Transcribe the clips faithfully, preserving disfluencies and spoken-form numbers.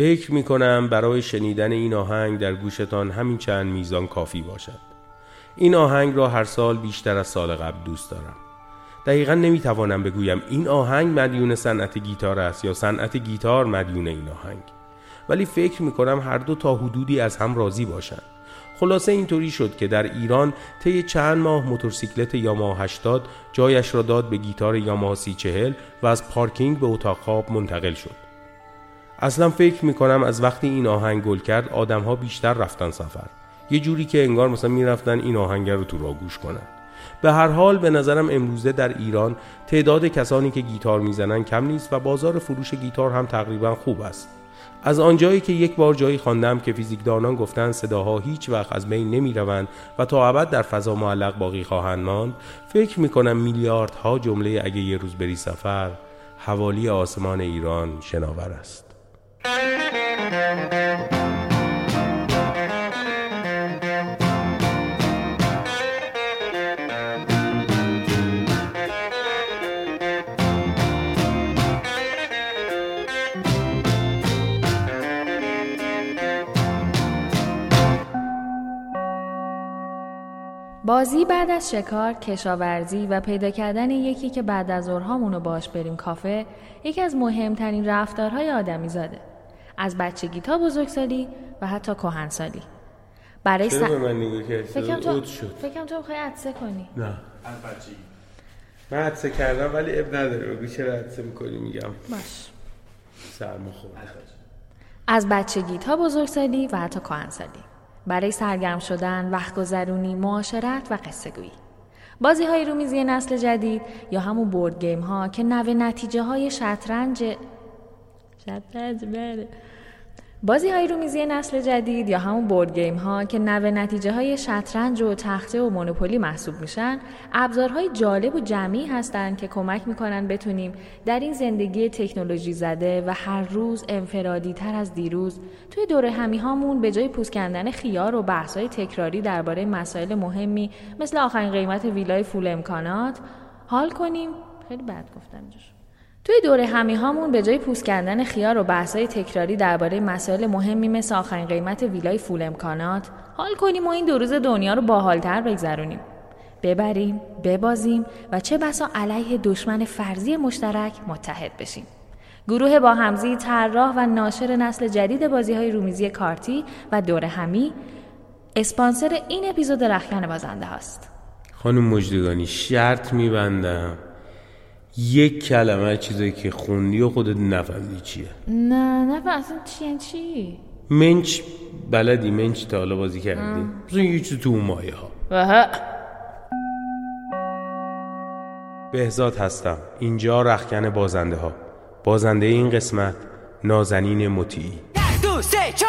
فکر میکنم برای شنیدن این آهنگ در گوشتان همین چند میزان کافی باشد. این آهنگ را هر سال بیشتر از سال قبل دوست دارم. دقیقا نمیتوانم بگویم این آهنگ مدیون صنعت گیتار است یا صنعت گیتار مدیون این آهنگ، ولی فکر میکنم هر دو تا حدودی از هم راضی باشند. خلاصه اینطوری شد که در ایران طی چند ماه موتورسیکلت یاماها هشتاد جایش را داد به گیتار یاماها سی چهل و از پارکینگ به اتاق خواب منتقل شد. اصلا فکر میکنم از وقتی این آهنگ گل کرد آدم‌ها بیشتر رفتن سفر، یه جوری که انگار مثلا میرفتن این آهنگ رو تو راه گوش کنن. به هر حال به نظرم امروزه در ایران تعداد کسانی که گیتار میزنن کم نیست و بازار فروش گیتار هم تقریبا خوب است. از آنجایی که یک بار جایی خواندم که فیزیکدانان گفتن صداها هیچ وقت از بین نمی روند و تا ابد در فضا معلق باقی خواهند ماند، فکر می کنم میلیاردها جمله اگه یه روز بری سفر حوالی آسمان ایران شناور است. بازی بعد از شکار، کشاورزی و پیدا کردن یکی که بعد از ظهرهامونو باش بریم کافه یکی از مهمترین رفتارهای آدمی زاده. از بچگی تا بزرگسالی و حتی کهنسالی. برای چرا به من نگاه کردی؟ فکرم تو فکرم تو می‌خوای عطسه کنی. نه. از بچگی. من عطسه کردم ولی اب نداره. بگو چرا عطسه می‌کنی میگم. باش. سرما خورده. از بچگی تا بزرگسالی و حتی کهنسالی. برای سرگرم شدن، وقت گذرونی، معاشرت و قصه گویی. بازی های رومیزی نسل جدید یا همون بورد گیم ها که نوع نتیجه های شطرنج شطرنج بله بازی های رومیزی نسل جدید یا همون بورد گیم ها که نوع نتیجه های شطرنج و تخته و مونوپولی محسوب میشن، ابزارهای جالب و جمعی هستن که کمک میکنن بتونیم در این زندگی تکنولوژی زده و هر روز انفرادی تر از دیروز توی دوره همی هامون به جای پوست کندن خیار و بحث های تکراری درباره مسائل مهمی مثل آخرین قیمت ویلای فول امکانات حال کنیم. خیلی بد گفتم جوش. توی دوره همی هامون به جای پوست کندن خیار و بحث‌های تکراری درباره مسائل مهمی مثل آخرین قیمت ویلای فول امکانات حال کنیم و این دو روز دنیا رو باحال‌تر بگذرونیم. ببریم، ببازیم و چه بسا علیه دشمن فرضی مشترک متحد بشیم. گروه با همزی طراح و ناشر نسل جدید بازی‌های رومیزی کارتی و دوره همی اسپانسر این اپیزود رختکن بازنده هاست. خانم مجدگانی شرط می‌بندم یک کلمه چیزایی که خوندی و خودت نفهمیدی چیه. نه نه اصلا چیه چی؟ منچ بلدی؟ منچ تا حالا بازی کردی؟ مثلا یه چیز تو اون مایه ها. بهزاد هستم، اینجا رختکن بازنده ها. بازنده این قسمت نازنین مطیعی. یک دو سه چهار.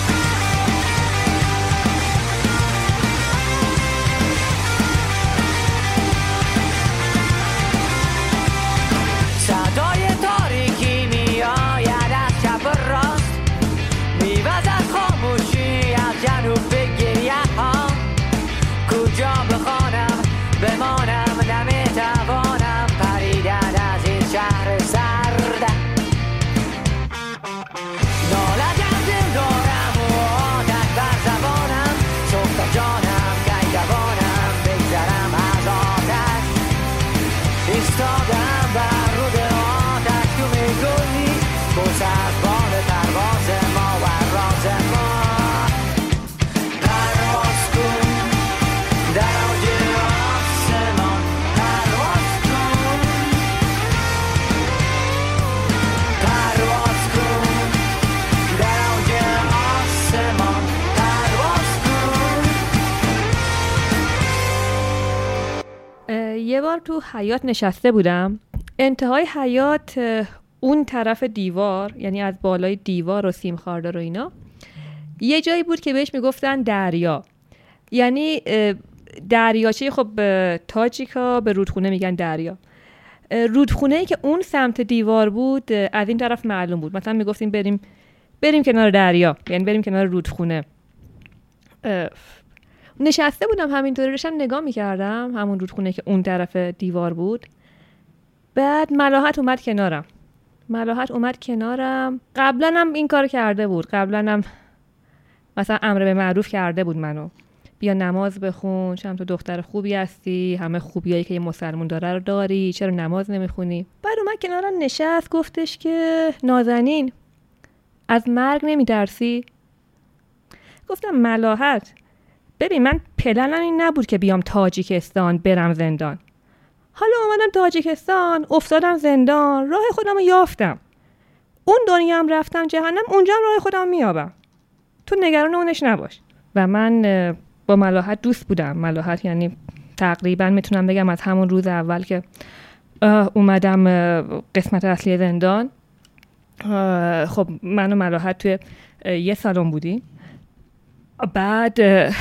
یه بار تو حیاط نشسته بودم، انتهای حیاط اون طرف دیوار، یعنی از بالای دیوار و سیم خاردار و اینا، یه جایی بود که بهش میگفتن دریا. یعنی دریاچه، خب تاجیکا به رودخونه میگن دریا. رودخونه‌ای که اون سمت دیوار بود از این طرف معلوم بود. مثلا میگفتیم بریم بریم کنار دریا، یعنی بریم کنار رودخونه. نشسته بودم همینطوری داشتم نگاه میکردم همون رودخونه که اون طرف دیوار بود. بعد ملاحت اومد کنارم ملاحت اومد کنارم. قبلا هم این کار کرده بود، قبلا هم مثلا امر به معروف کرده بود منو، بیا نماز بخون، چون تو دختر خوبی هستی، همه خوبیایی که یه مسلمون داره رو داری، چرا نماز نمیخونی؟ بعد اومد کنارم نشست گفتش که نازنین از مرگ نمیترسی؟ گفتم ملاحت ببین من پلنم این نبود که بیام تاجیکستان برم زندان، حالا اومدم تاجیکستان افتادم زندان، راه خودم رو یافتم، اون دنیا هم رفتم جهنم، اونجا هم راه خودم رو میابم، تو نگران اونش نباش. و من با ملاحت دوست بودم. ملاحت یعنی تقریبا میتونم بگم از همون روز اول که اومدم قسمت اصلی زندان، خب من و ملاحت توی یه سالن بودیم. بعد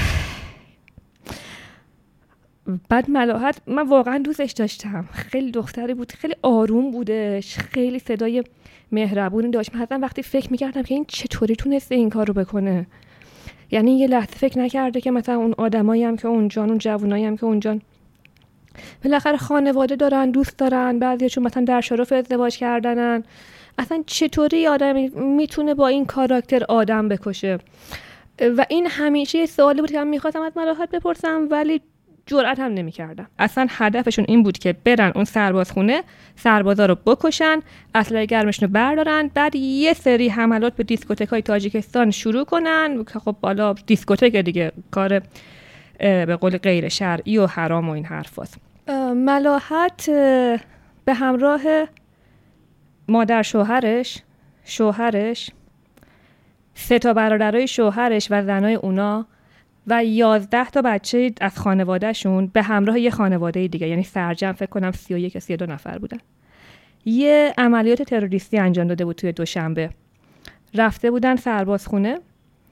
بعد ملاحت من واقعا دوستش داشتم، خیلی دختری بود، خیلی آروم بودش، خیلی صدای مهربونی داشت. من اصلا وقتی فکر میکردم که این چطوری تونسته این کار رو بکنه، یعنی یه لحظه فکر نکرده که مثلا اون آدمایی هم که اونجان، اون جوونایی هم که اونجان بالاخره خانواده دارن، دوست دارن، بعضیاشون مثلا در شرف ازدواج کردنن، اصلا چطوری آدمی میتونه با این کاراکتر آدم بکشه؟ و این همیشه یه سوالی بود که من میخواستم از ملاحت بپرسم ولی جرأت هم نمی‌کردم. اصلا هدفشون این بود که برن اون سربازخونه، سربازا رو بکشن، اسلحه گرمشون رو بردارن، بعد یه سری حملات به دیسکوتک‌های تاجیکستان شروع کنن که خب بالا دیسکوتک دیگه کار به قول غیر شرعی و حرام و این حرفاست. ملاحت به همراه مادر شوهرش، شوهرش، سه تا برادرای شوهرش و زنای اونا و یازده تا بچه از خانوادهشون به همراه یه خانواده دیگه، یعنی سرجم فکر کنم سی و یک سی و دو نفر بودن، یه عملیات تروریستی انجام داده بود توی دوشنبه. رفته بودن سربازخونه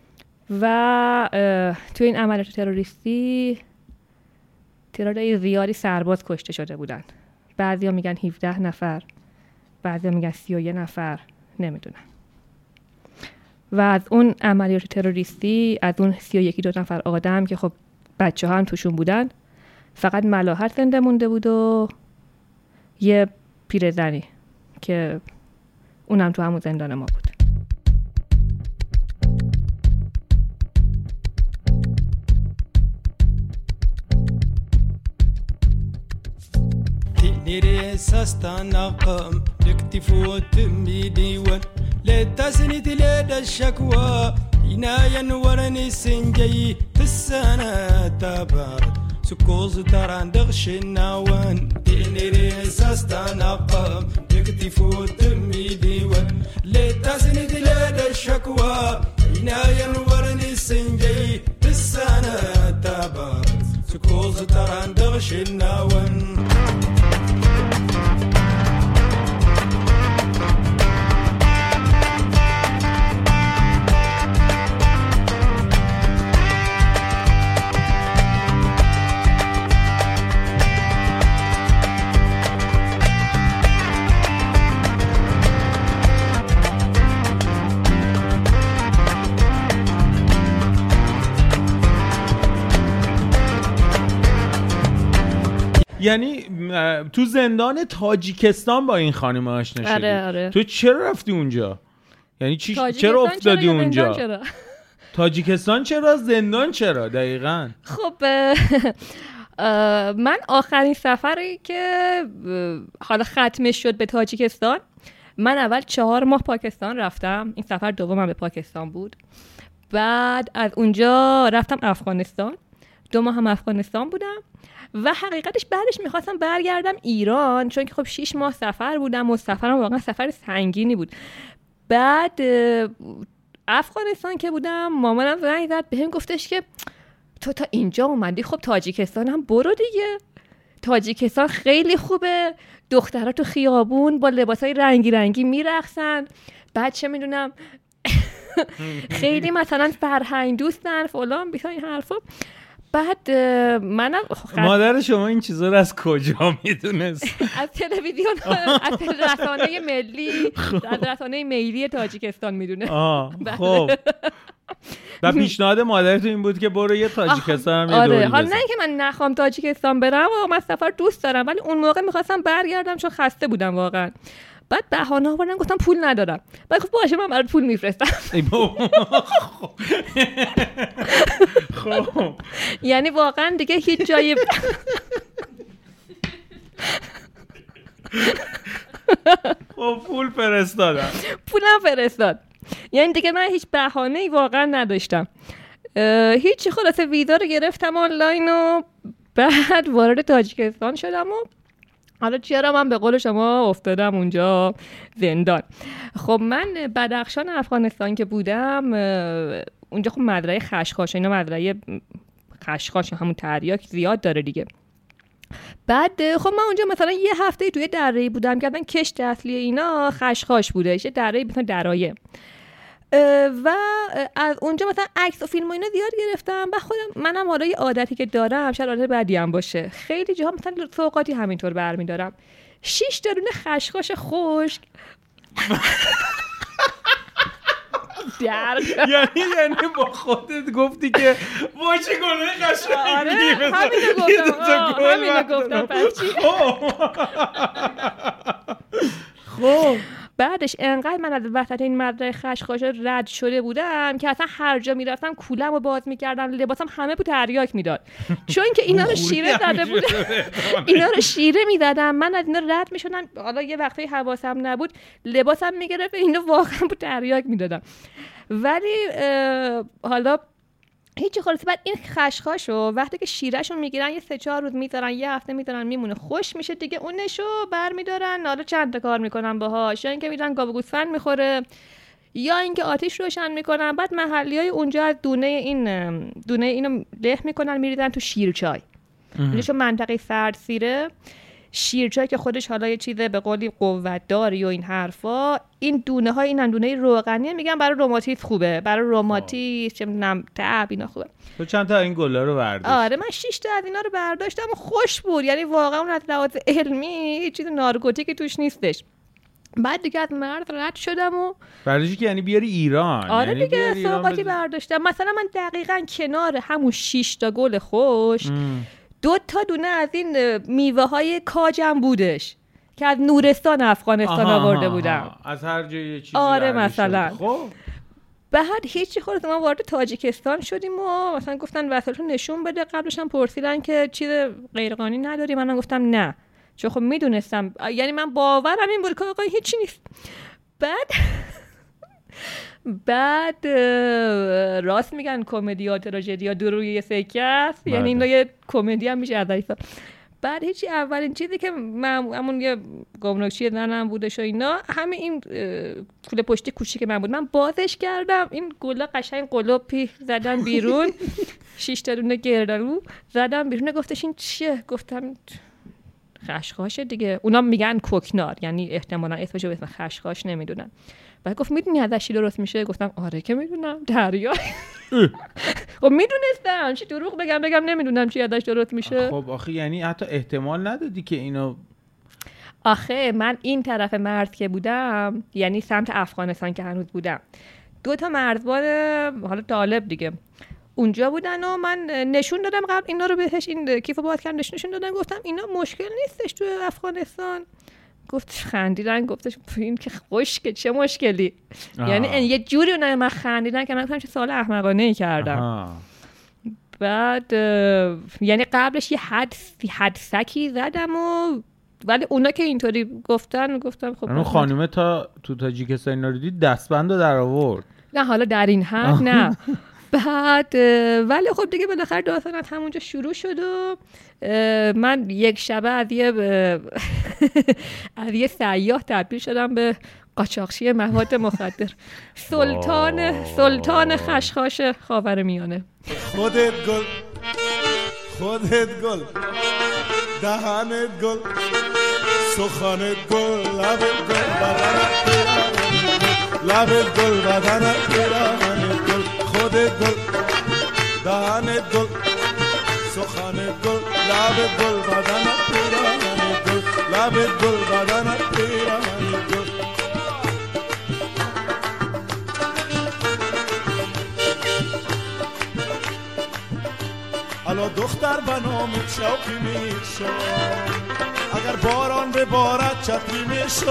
و توی این عملیات تروریستی تعداد زیادی سرباز کشته شده بودن. بعضیا میگن هفده نفر، بعضیا میگن سی و یک نفر، نمیدونم. و از اون عملیات تروریستی، از اون سی و یکی دو نفر آدم که خب بچه ها هم توشون بودن، فقط ملاحت زنده مونده بود و یه پیرزنی که اونم تو همون زندان ما بود. نيري ساستانا قام لكتفو تمي ديوان لتسني تلاد الشكوى عنايا ورني سنجي في السنة تبارد سكوز تران دغش النوان نيري ساستانا قام لكتفو تمي ديوان لتسني تلاد الشكوى عنايا ورني سنجي في السنة تبارد سكوز تران دغش النوان. یعنی تو زندان تاجیکستان با این خانم آشنا شدی؟ آره آره. تو چرا رفتی اونجا؟ یعنی چی چرا افتادی چرا اونجا؟ چرا؟ تاجیکستان چرا؟ زندان چرا؟ دقیقاً. خب من آخرین سفری که حالا ختمش شد به تاجیکستان، من اول چهار ماه پاکستان رفتم، این سفر دومم به پاکستان بود. بعد از اونجا رفتم افغانستان، دو ماه هم افغانستان بودم و حقیقتش بعدش میخواستم برگردم ایران، چون که خب شیش ماه سفر بودم و سفرم واقعا سفر سنگینی بود. بعد افغانستان که بودم مامانم زنگ زد بهم گفتش که تو تا اینجا اومدی، خب تاجیکستان هم برو دیگه، تاجیکستان خیلی خوبه، دخترها تو خیابون با لباسای رنگی رنگی میرقصن، بعد چه میدونم خیلی مثلا فرهنگ دوستن فلان بیسا این حرفا. بعد منم مادر شما این چیزا رو از کجا میدونست؟ از تلویزیون، از رسانه ملی، از رسانه ملی تاجیکستان میدونه. آه خب. و پیشنهاد مادرت این بود که برو یه تاجیکستان هم یه دوری بزن. حالا نه اینکه من نخوام تاجیکستان برم و من سفر دوست دارم، ولی اون موقع میخواستم برگردم چون خسته بودم واقعا. بعد بهانه آوردن گفتم پول ندارم. بعد گفت باشه من برات پول میفرستم. خب یعنی واقعا دیگه هیچ جایی خب پول فرستادم، پولم فرستاد. یعنی دیگه من هیچ بهانه‌ای واقعا نداشتم. هیچی، خلاصه ویزا رو گرفتم آنلاین و بعد وارد تاجیکستان شدم و حالا چرا من به قول شما افتادم اونجا زندان. خب من بدخشان افغانستان که بودم اونجا خب مزرعه خشخاش، اینا مزرعه خشخاش همون تریاک زیاد داره دیگه. بعد خب من اونجا مثلا یه هفته توی دره‌ای بودم که کشت اصلی اینا خشخاش بوده، یه دره‌ای مثلا درایه و از اونجا مثلا عکس و فیلم و اینا زیاد گرفتم. و خودم منم حالا یه عادتی که دارم، شاید عادت بدی هم باشه، خیلی جاها مثلا سوغاتی همینطور برمی‌دارم. شش تا دونه خشخاش خشک در یعنی یعنی با خودت گفتی که باشه گله قشنگی. آره همینو گفتم، همینو گفتم. پس چی؟ خب بعدش انقدر من از وسط این مزرعه خشخاش رد شده بودم که اصلا هر جا میرفتم کولم رو باز میکردم، لباسم همه بود تریاک میداد، چون که اینا رو شیره زده بود. اینا رو شیره میدادم، من از اینا رد میشدم. حالا یه وقتی حواسم نبود لباسم میگرفت، اینا واقعا بود تریاک میدادم. ولی حالا هیچی، خلاص بعد این خشخاشو وقتی که شیرهشو میگیرن یه سه چهار روز میذارن، یه هفته میذارن، میمونه خوش میشه دیگه، اونشو برمیدارن. حالا چند تا کار میکنن باهاش، یا اینکه میرن گاو گوسفند میخوره، یا اینکه آتیش روشن میکنن. بعد محلیای اونجا از دونه این دونه اینو له میکنن میریزن تو شیرچای. اینجا چون منطقه سردسیره، شیرچای که خودش حالا یه چیزه به قولی قوت‌داری و این حرفا، این دونه های این دونه روغنی میگن برای روماتیسم خوبه، برای روماتیسم چه میدونم تب اینا خوبه. تو چند تا این گلا رو برداشت؟ آره من شش تا از اینا رو برداشتم و خوش بود. یعنی واقعا اون از لحاظ علمی هیچ چیز نارکوتیکی توش نیستش. بعد دیگه از مرز رد شدم و برداشتی که یعنی بیاری ایران. آره یعنی دیگه سوغاتی بز... برداشتم. مثلا من دقیقاً کنار همون شش تا گل خوش ام. دو تا دونه از این میوه های کاجم بودش که از نورستان افغانستان آورده بودم. از هر جای چیزی. آره مثلا. خب بعد هیچی، خودت ما وارد تاجیکستان شدیم و مثلا گفتن وسایلتو نشون بده. قبلش هم پرسیدن که چیز غیرقانونی نداری؟ منم گفتم نه، چون خب میدونستم، یعنی من باورم این بود که آقا هیچی نیست. بعد بعد راست میگن کمدی ها تراژدی ها دو روی سکه است، یعنی اینا یه کمدی هم میشه ازش. بعد هیچی، اولین چیزی که من همون یه گمرکچی زنم بودش و اینا، همین این کوله پشتی کوچیک من بود، من بازش کردم، این گله قشنگ قلوپی زدن بیرون، شش تا دونه گردالو زدم بیرون. گفتش این چیه؟ گفتم خشخاشه دیگه. اونا میگن کوکنار، یعنی احتمالاً اسمشو به اسم خشخاش نمیدونن. بعد گفت میدونی ازش چی درست میشه؟ گفتم آره که میدونم، دریا. خب میدونستم، چی دروغ بگم بگم نمیدونم چی ازش درست میشه. خب آخه یعنی حتی احتمال ندادی که اینو. آخه من این طرف مرز که بودم، یعنی سمت افغانستان که هنوز بودم، دو تا مرزبان حالا طالب دیگه اونجا بودن و من نشون دادم قبل اینا رو بهش، این کیفو باز کردم نشون دادم، گفتم اینا مشکل نیستش تو افغانستان. گفت خندیدن، گفتش این که خشکه چه مشکلی. آه. یعنی یه جوری اونها من خندیدن که من گفتم چه سوال احمقانه‌ای کردم. آه. بعد یعنی قبلش یه حد حدسکی زدم و ولی اونا که اینطوری گفتن گفتم خب اون خانومه تا تو تاجیکستان اینا رو دید دستبندو در آورد. نه حالا در این حد نه. بعد ولی خب دیگه بالاخره داستان از همونجا شروع شد و من یک شبه از یه از یه سیاح تبدیل شدم به قاچاقچی مواد مخدر. سلطان سلطان خشخاش خاورمیانه. خودت گل خودت گل دهنت گل سخنت گل لبت گل بدنت لبت گل بدنت گل خودت گل دهنت گل سخنت گل لبت گل بدنت گل لبت گل بدنت گل حالا دختر به نام شوقی میشد، اگر باران ببارد چتری میشد،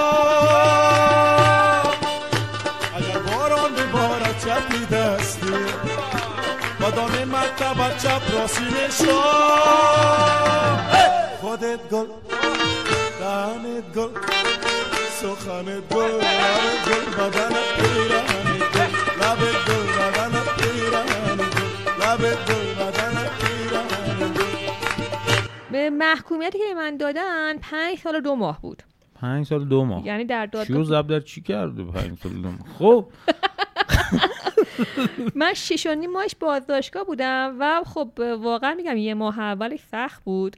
اگر باران ببارد چتری دستی، بدان مکتب چپراسی میشد. خودت گل، دهنت گل، سخنت گل، لبت گل، بدنت پیرهنت گل، لبت گل، بدنت پیرهنت گل، لبت گل، بدنت پیرهنت گل. به محکومیتی که من دادن پنج سال و دو ماه بود. پنج سال دو ماه یعنی در دادگاه چیو زب در چی کرده پنج سال دو ماه؟ خب من شش و نیم ماهش بازداشتگاه بودم و خب واقعا میگم یه ماه اولش سخت بود.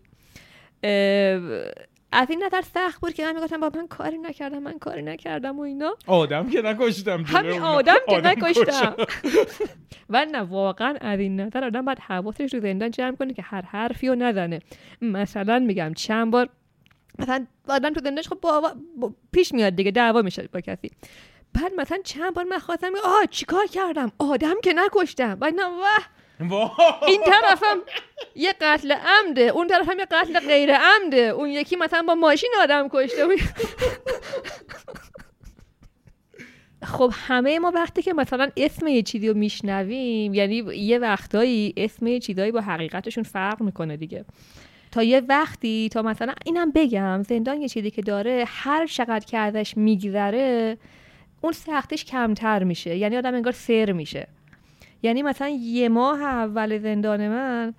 از این نظر سخت بود که من میگفتم با من کاری نکردم من کاری نکردم و اینا. آدم که نکشتم، همین آدم که نکشتم. و نه واقعا از این نظر آدم باید حواسش رو زندان جمع کنه که هر حرفی رو نزنه. مثلا میگم چند بار مثلا آدم تو زندانش خب با, با پیش میاد دیگه، دعوا میشه با کسی. بعد مثلا چند بار من خواستم آه چیکار کردم، آدم که نکشتم. بعد نه واه این طرفم یه قتل عمده، اون طرفم یه قتل غیر عمده، اون یکی مثلا با ماشین آدم کشته. خب همه ما وقتی که مثلا اسم یه چیزی رو میشنویم، یعنی یه وقتایی اسم یه چیزایی با حقیقتشون فرق میکنه دیگه. تا یه وقتی تا مثلا اینم بگم زندان یه چیزی که داره هر چقدر که ازش میگذره اون سختش کمتر میشه، یعنی آدم انگار سر میشه. یعنی مثلا یه ماه اول زندان من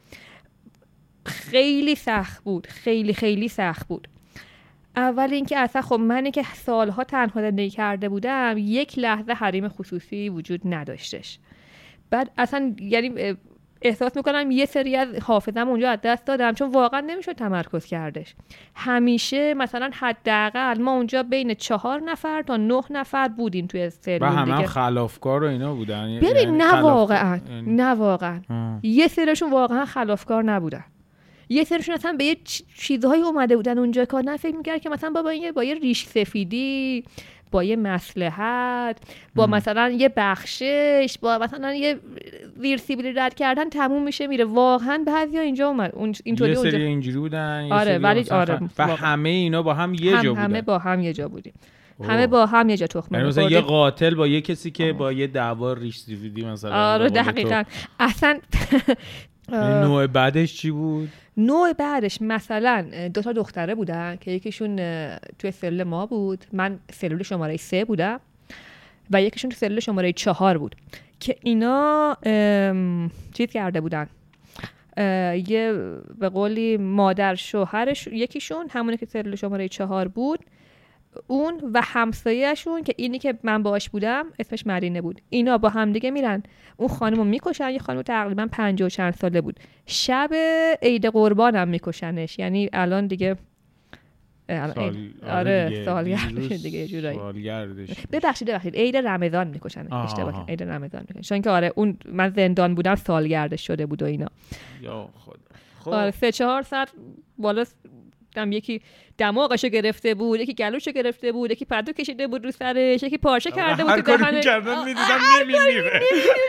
خیلی سخت بود، خیلی خیلی سخت بود. اول اینکه اصلا خب منی که سالها تنها زندگی کرده بودم یک لحظه حریم خصوصی وجود نداشتش. بعد اصلا یعنی احساس میکنم یه سری از حافظم اونجا از دست دادم چون واقعا نمیشد تمرکز کردش. همیشه مثلا حداقل ما اونجا بین چهار نفر تا نه نفر بودیم توی سری و همه هم خلافکار و اینا بودن. ببین یعنی نه خلاف... واقعا یعنی... نه واقعا آه. یه سریشون واقعا خلافکار نبودن، یه سریشون اصلا به یه چیزهایی اومده بودن اونجا کار نه فکر میکرد که مثلا بابا این با یه ریش سفیدی، با یه مصلحت، با ام. مثلا یه بخشش، با مثلا یه ویرسیبیلی رد کردن تموم میشه میره. واقعا بعضیا اینجا اومد اون اینطوری اونجا یه سری اونجا... اینجوری بودن یه آره ولی آره و همه اینا با هم یه هم جا بودن. همه با هم یه جا بودیم. همه با هم یه جا تخمه یعنی مثلا یه قاتل با یه کسی که با یه دعوا ریش سفیدی مثلا. آره دقیقاً. اصلا نوع بعدش چی بود؟ نوع بعدش مثلا دو تا دختره بودن که یکیشون توی سلول ما بود، من سلول شماره سه بودم و یکیشون تو سلول شماره چهار بود که اینا چیز کرده بودن، یه به قولی مادر شوهرش یکیشون همونه که سلول شماره چهار بود، اون و همسایه‌شون که اینی که من باهاش بودم اسمش مرینه بود، اینا با هم دیگه میرن اون خانمو میکشن. یه خانم تقریبا پنجاه و چند ساله بود، شب عید قربان هم میکشنش. یعنی الان دیگه سال... آره سالگردش دیگه یه جورایی سالگردش. ببخشید ببخشید عید رمضان میکشنش، اشتباه عید رمضان میکشن چون که آره اون من زندان بودم سالگردش شده بود و اینا. یا خدا. خب آره سه چهار ساعت بالا دم یکی دماغشو گرفته بود، یکی گلوشو گرفته بود، یکی پدو کشیده بود رو سرش، یکی پارچه کرده بود تو دهنش. هر کاری کردن میدیدم نمیمیره.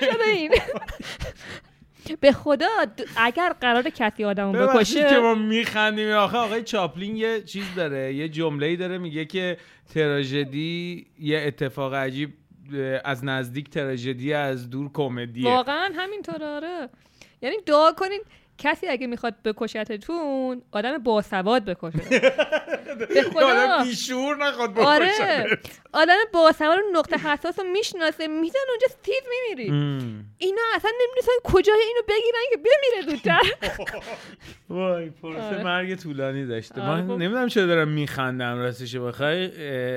به خدا اگر قرار کسی آدمو بکشه. ببخشید که ما میخندیم. آخه آقای چاپلین یه چیز داره، یه جمله‌ای داره میگه که تراژدی یه اتفاق عجیب از نزدیک تراژدی، از دور کمدیه. واقعا همینطوره. آره یعنی دعا کنین کسی اگه میخواد بکشتتون آدم باسواد بکشه. به خدا آدم بیشور نخواد بکشه. آره آدم باسواد رو نقطه حساس رو میشناسه، میزن اونجا تیز میمیری. اینا اصلا نمیدونن کجای اینو بگیرن که بمیره زودتر. وای پروسه مرگ طولانی داشته. من نمیدونم چرا دارم میخندم راستش بخوای.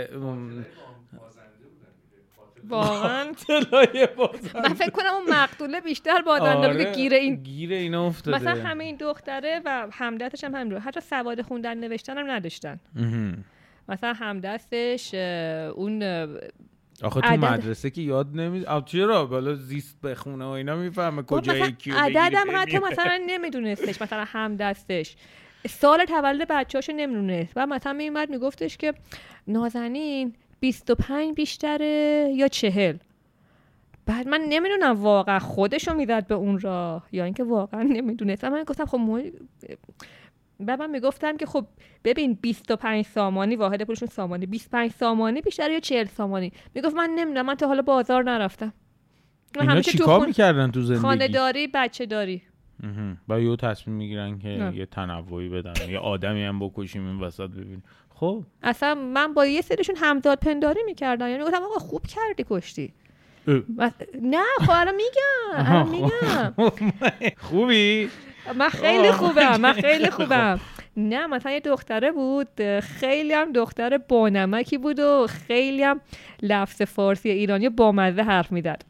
واقعا طلای بازنده. من فکر کنم اون مقتوله بیشتر بازنده بود که گیر این گیر اینا افتاده. مثلا همه این دختره و همدستش هم همین رو حتی سواد خوندن نوشتن هم نداشتن. مثلا همدستش اون آخه تو مدرسه که یاد نمی آ چرا بالا زیست بخونه و اینا میفهمه کجای کیو بگیره. عددم حتی مثلا نمیدونستش، مثلا همدستش سال تولد بچه‌اشو نمیدونست و مثلا میومد میگفتش که نازنین بیست و پنج بیشتره یا چهل. بعد من نمیدونم واقعا خودشو میداد به اون راه یا اینکه واقعا نمیدونستم. من گفتم خب مو... بعد من میگفتم که خب ببین بیست و پنج سامانی واحد پولشون سامانی، بیست و پنج سامانی بیشتر یا چهل سامانی. میگفت من نمیدونم، من تا حالا بازار نرفتم. اینا چیکار خون... میکردن تو زندگی؟ خانه داری، بچه داری. با یه تصمیم میگیرن که نه. یه تنوعی بدن، یه آدمی هم بکشیم این وسط ببین. خب اصلا من با یه سریشون همزاد پنداری میکردم، یعنی گفتم آقا خوب کردی کشتی. بس... نه خب الان میگم الان میگم خوبی؟ من خیلی خوبم من خیلی خوبم نه مثلا یه دختره بود، خیلی هم دختر بانمکی بود و خیلی هم لفظ فارسی ایرانی بامزه حرف میزد.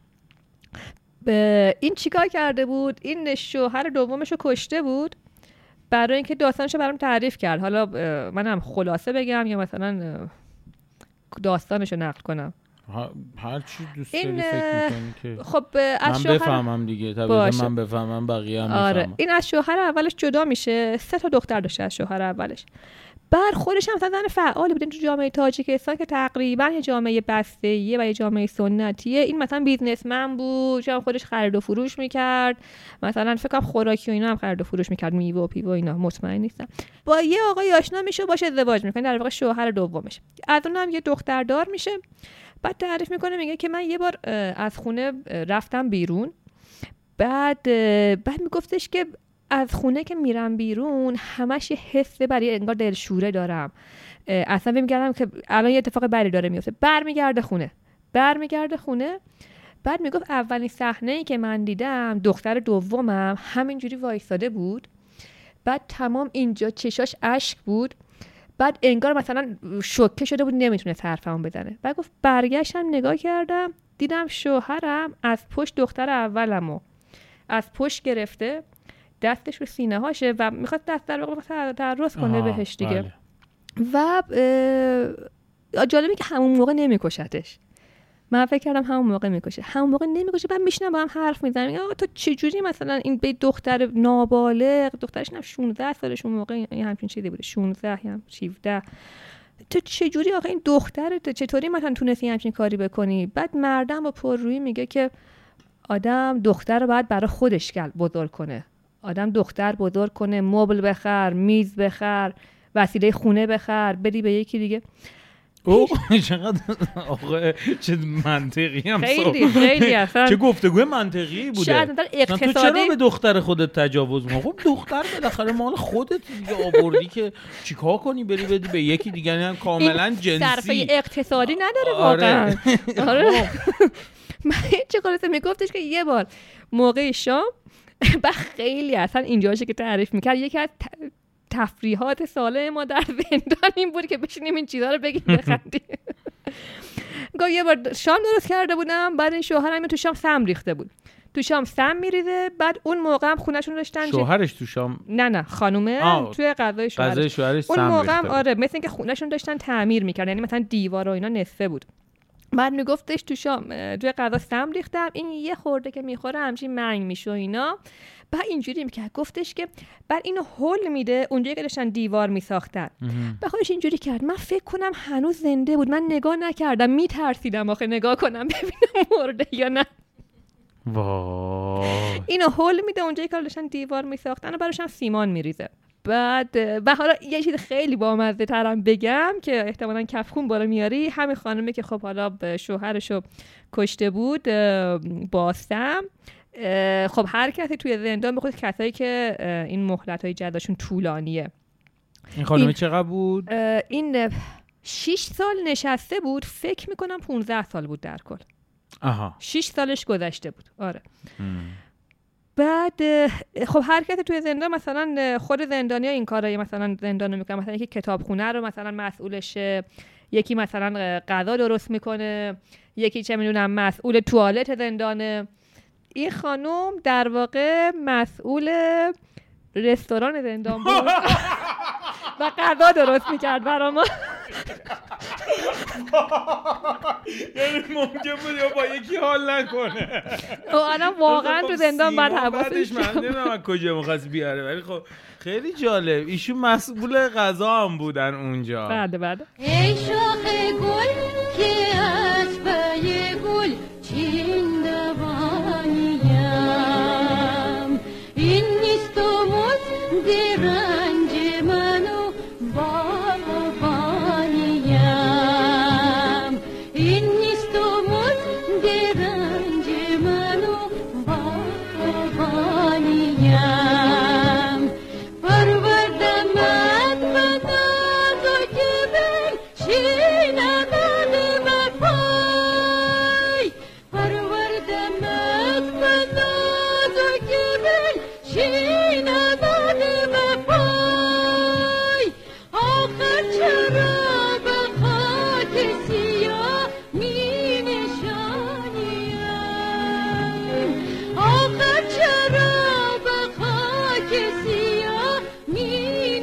این چیکار کرده بود؟ این شوهر دومشو کشته بود برای اینکه داستانشو برام تعریف کرد. حالا منم خلاصه بگم یا مثلا داستانشو نقل کنم؟ هر چی دوست داری فکر می‌کنی که خب از من بفهمم دیگه، طبیعتا من بفهمم بقیه هم میفهمم. آره این از شوهر اولش جدا میشه، سه تا دختر داشته از شوهر اولش. بعد خودش هم زن فعالی بود تو جامعه تاجیکستان که تقریبا یه جامعه بسته‌ایه و یه جامعه سنتیه. این مثلا بیزنسمن بود، جام خودش خرید و فروش میکرد، مثلا فکر کنم خوراکی و اینا هم خرید و فروش میکرد، میوه و پیوه اینا، مطمئن نیستم. با یه آقای آشنا میشه، باشه ازدواج میکنه، در واقع شوهر دومش. از اونم یه دختر دار میشه. بعد تعریف میکنه میگه که من یه بار از خونه رفتم بیرون، بعد بعد میگفتش که از خونه که میرم بیرون همش یه حس برای انگار دلشوره دارم، اصلا میگردم که الان یه اتفاق بدی داره میفته. برمیگرده خونه برمیگرده خونه بعد میگفت اولین صحنه‌ای که من دیدم دختر دومم همینجوری وایساده بود، بعد تمام اینجا چشاش اشک بود، بعد انگار مثلا شوکه شده بود نمیتونه حرفمو بزنه. بعد گفت برگشتم نگاه کردم دیدم شوهرم از پشت دختر اولمو از پشت گرفته، دستش رو سینه هاشه و میخواد دست در واقع تعرض کنه بهش دیگه. بله. و جالبه که همون موقع نمیکشتش. من فکر کردم همون موقع میکشه، همون موقع نمیکشه. بعد میشنم با هم حرف میزنیم، آقا تو چجوری مثلا این به دختر نابالغ، دخترش نه شانزده سالش اون موقع این همچین چیزی بوده، شانزده یا هفده، تو چجوری آخه این دختر چطوری مثلا تونستی همچین کاری بکنی؟ بعد مردم با پررویی میگه که آدم دختر رو باید برای خودش بزرگ کنه، آدم دختر بزرگ کنه، مبل بخر، میز بخر، وسیله خونه بخر، بدی به یکی دیگه. اوه چقدر آقا چه منطقی هم خیلی خیلی اصلا چه گفتگوی منطقی بوده. شاید در اقتصادی تو چرا به دختر خودت تجاوز می‌کنی؟ خب دختر بالاخره مال خودت دیگه، آوردی که چیکار کنی بری بدی به یکی دیگه، هم کاملا جنسی. صرفه اقتصادی نداره واقعا. آره من چه خلاصه میگفتش که یه بار موقع شام با خیلی اصلا اینجاشه که تعریف میکرد، یکی از تفریحات ساله ما در زندان این بود که بشینیم این چیزا رو بگیم بخندیم. گفت یه بار شام درست کرده بودم، بعد این شوهرم تو شام سم ریخته بود، تو شام سم میریزه، بعد اون موقع هم خونه‌شون داشتن شوهرش تو شام نه نه خانومه توی غذای شوهرش, غذای شوهرش اون سم موقع هم آره مثل اینکه خونه‌شون داشتن تعمیر میکردن، یعنی مثلا دیوار و اینا نصفه بود. بعد میگفتش تو شام توی غذا سم ریختم، این یه خورده که میخوره همچین منگ میشه و اینا. بعد اینجوری میکرد، گفتش که بعد اینو هول میده اونجایی که داشتن دیوار میساختن، بعد خودش اینجوری کرد، من فکر کنم هنوز زنده بود، من نگاه نکردم، میترسیدم آخه نگاه کنم ببینم مرده یا نه. وای اینو هول میده اونجایی که داشتن دیوار میساختن و براش هم سیمان میریزه. بعد و حالا یه چیز خیلی بامزه ترم بگم که احتمالاً کفخون بالا میاری، همین خانمه که خب حالا شوهرشو کشته بود با سم، خب هر کسی توی زندان، بخود کسایی که این مهلت‌های جزاشون طولانیه. این خانم چقدر بود؟ این شش سال نشسته بود، فکر میکنم پانزده سال بود در کل. آها شش سالش گذشته بود. آره ام. بعد خب هر کسی توی زندان مثلا خود زندانیا این کارا مثلا زندانو میکنه، مثلا یکی کتابخونه رو مثلا مسئولشه، یکی مثلا غذا درست میکنه، یکی چه میدونم مسئول توالت زندانه. این خانم در واقع مسئول رستوران زندان بود و غذا درست میکرد برا ما. یعنی ممکن بود یا با یکی حال نکنه. آدم واقعا تو زندان بعد حواسش من نمیدونم از کجا می‌خواست بیاره، ولی خب خیلی جالب. ایشون مسئول غذا هم بودن اونجا. بله بله. ای شاخ گل که از پای گل چینده پروردمت به ناز و جبین شینمد به پای پروردمت به ناز و جبین شینمد به پای آخر چرا به خاک سیاه می نشانیم آخر چرا به خاک سیاه می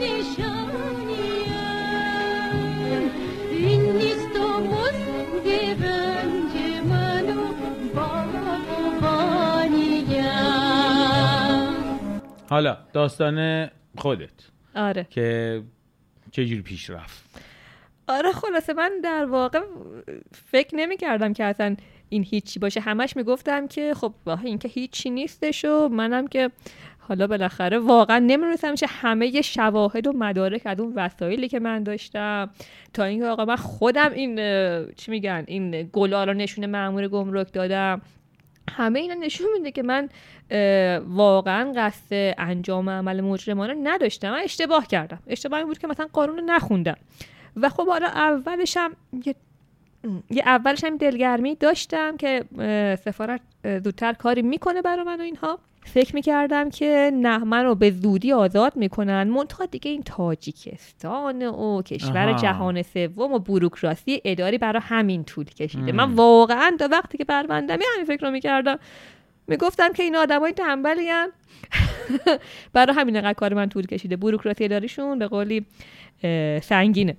نشانیم این نیست و مزد رنج من و باغبانیم. حالا داستان خودت آره که چجوری پیش رفت؟ آره خلاصه من در واقع فکر نمی کردم که اصلا این هیچی باشه. همش میگفتم که خب این که هیچی نیستش و منم که حالا بالاخره واقعا نمی‌دونستم چه همه شواهد و مدارک از اون وسایلی که من داشتم تا اینکه آقا من خودم این چی میگن این گلا رو نشونه مأمور گمرک دادم. همه اینا نشون میده که من واقعا قصد انجام عمل مجرمانه نداشتم. من اشتباه کردم. اشتباهی بود که مثلا قانون رو نخوندم. و خب حالا اولش هم یه, یه اولش هم دلگرمی داشتم که سفارت زودتر کاری میکنه برای من و اینها. فکر میکردم که نه منو به زودی آزاد میکنن، منتها دیگه این تاجیکستان و کشور آها. جهان سوم و بوروکراسی اداری برای همین طول کشیده. ام. من واقعا تا وقتی که پرونده‌ام همین فکر رو میکردم، میگفتم که این آدمای تنبلی ان برای همین انقدر کار من طول کشیده. بوروکراسی اداریشون به قولی سنگینه.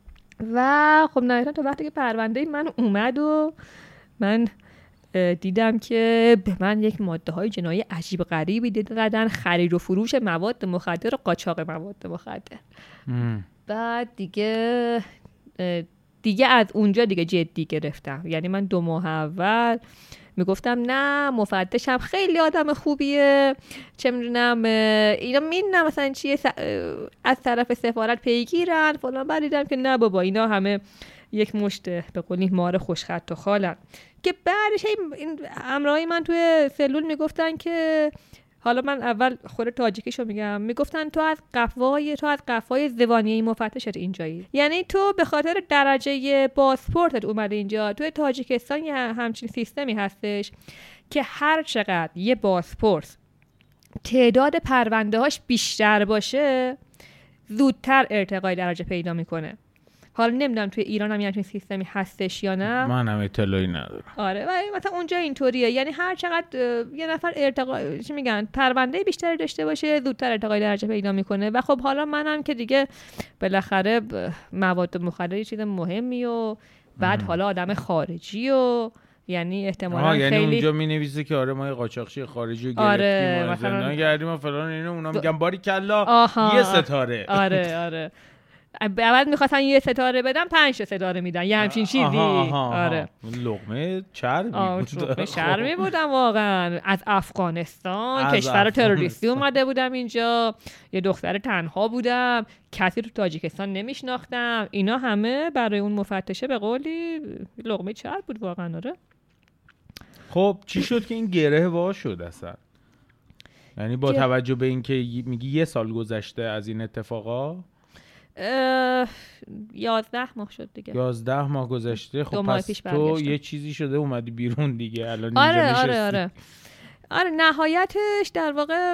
و خب نهایتا تا وقتی که پرونده من اومد و من دیدم که به من یک ماده های جنایی عجیب غریبی دادن، خرید و فروش مواد مخدر و قاچاق مواد مخدر. ام. بعد دیگه دیگه از اونجا دیگه جدی گرفتم. یعنی من دو ماه اول میگفتم نه مفتشم خیلی آدم خوبیه، چه میدونم اینا میدونم مثلا چیه از طرف سفارت پیگیرن فلان. بعد دیدم که نه بابا اینا همه یک مشت به قولی مار خوشخط و خالن. که بعدش این همراهی من توی سلول میگفتن که حالا من اول خود تاجیکیشو میگم، میگفتن تو از قفای تو از قفای زبانیه مفتشت اینجایی. یعنی تو به خاطر درجه پاسپورتت اومده اینجا. توی تاجیکستان یه همچین سیستمی هستش که هر چقدر یه پاسپورت تعداد پرونده هاش بیشتر باشه زودتر ارتقای درجه پیدا میکنه. حالا نمیدونم توی ایران هم همین سیستمی هستش یا نه، من هم اطلاعی ندارم. آره ولی مثلا اونجا اینطوریه. یعنی هر چقدر یه نفر ارتقا چی میگن پرونده بیشتری داشته باشه زودتر ارتقای درجه پیدا میکنه. و خب حالا منم که دیگه بالاخره مواد مخدر چیز مهمی و بعد ام. حالا آدم خارجی و یعنی احتمالاً خیلی یعنی اونجا مینویسه که آره ما قاچاقچی خارجی رو گرفتیم آره و مثلا زندان کردیم و فلان اینو اونا میگن باری کلا یه ستاره. آره آره بعد میخواستن یه ستاره بدن پنج ستاره میدن یه همچین چیزی. آها آها آره لقمه چربی بود. لقمه چربی بودم واقعا. از افغانستان از کشور تروریستی اومده بودم اینجا، یه دختر تنها بودم، کسی تو تاجیکستان نمیشناختم. اینا همه برای اون مفتشه به قولی لقمه چرب بود واقعا. آره خب چی شد که این گره وا شد اصلا؟ یعنی با گ... توجه به اینکه میگی یه سال گذشته از این اتفاقا، یازده ماه شد دیگه. یازده ماه گذشته. خب پس تو یه چیزی شده اومدی بیرون دیگه الان آره اینجا آره آره آره نهایتش در واقع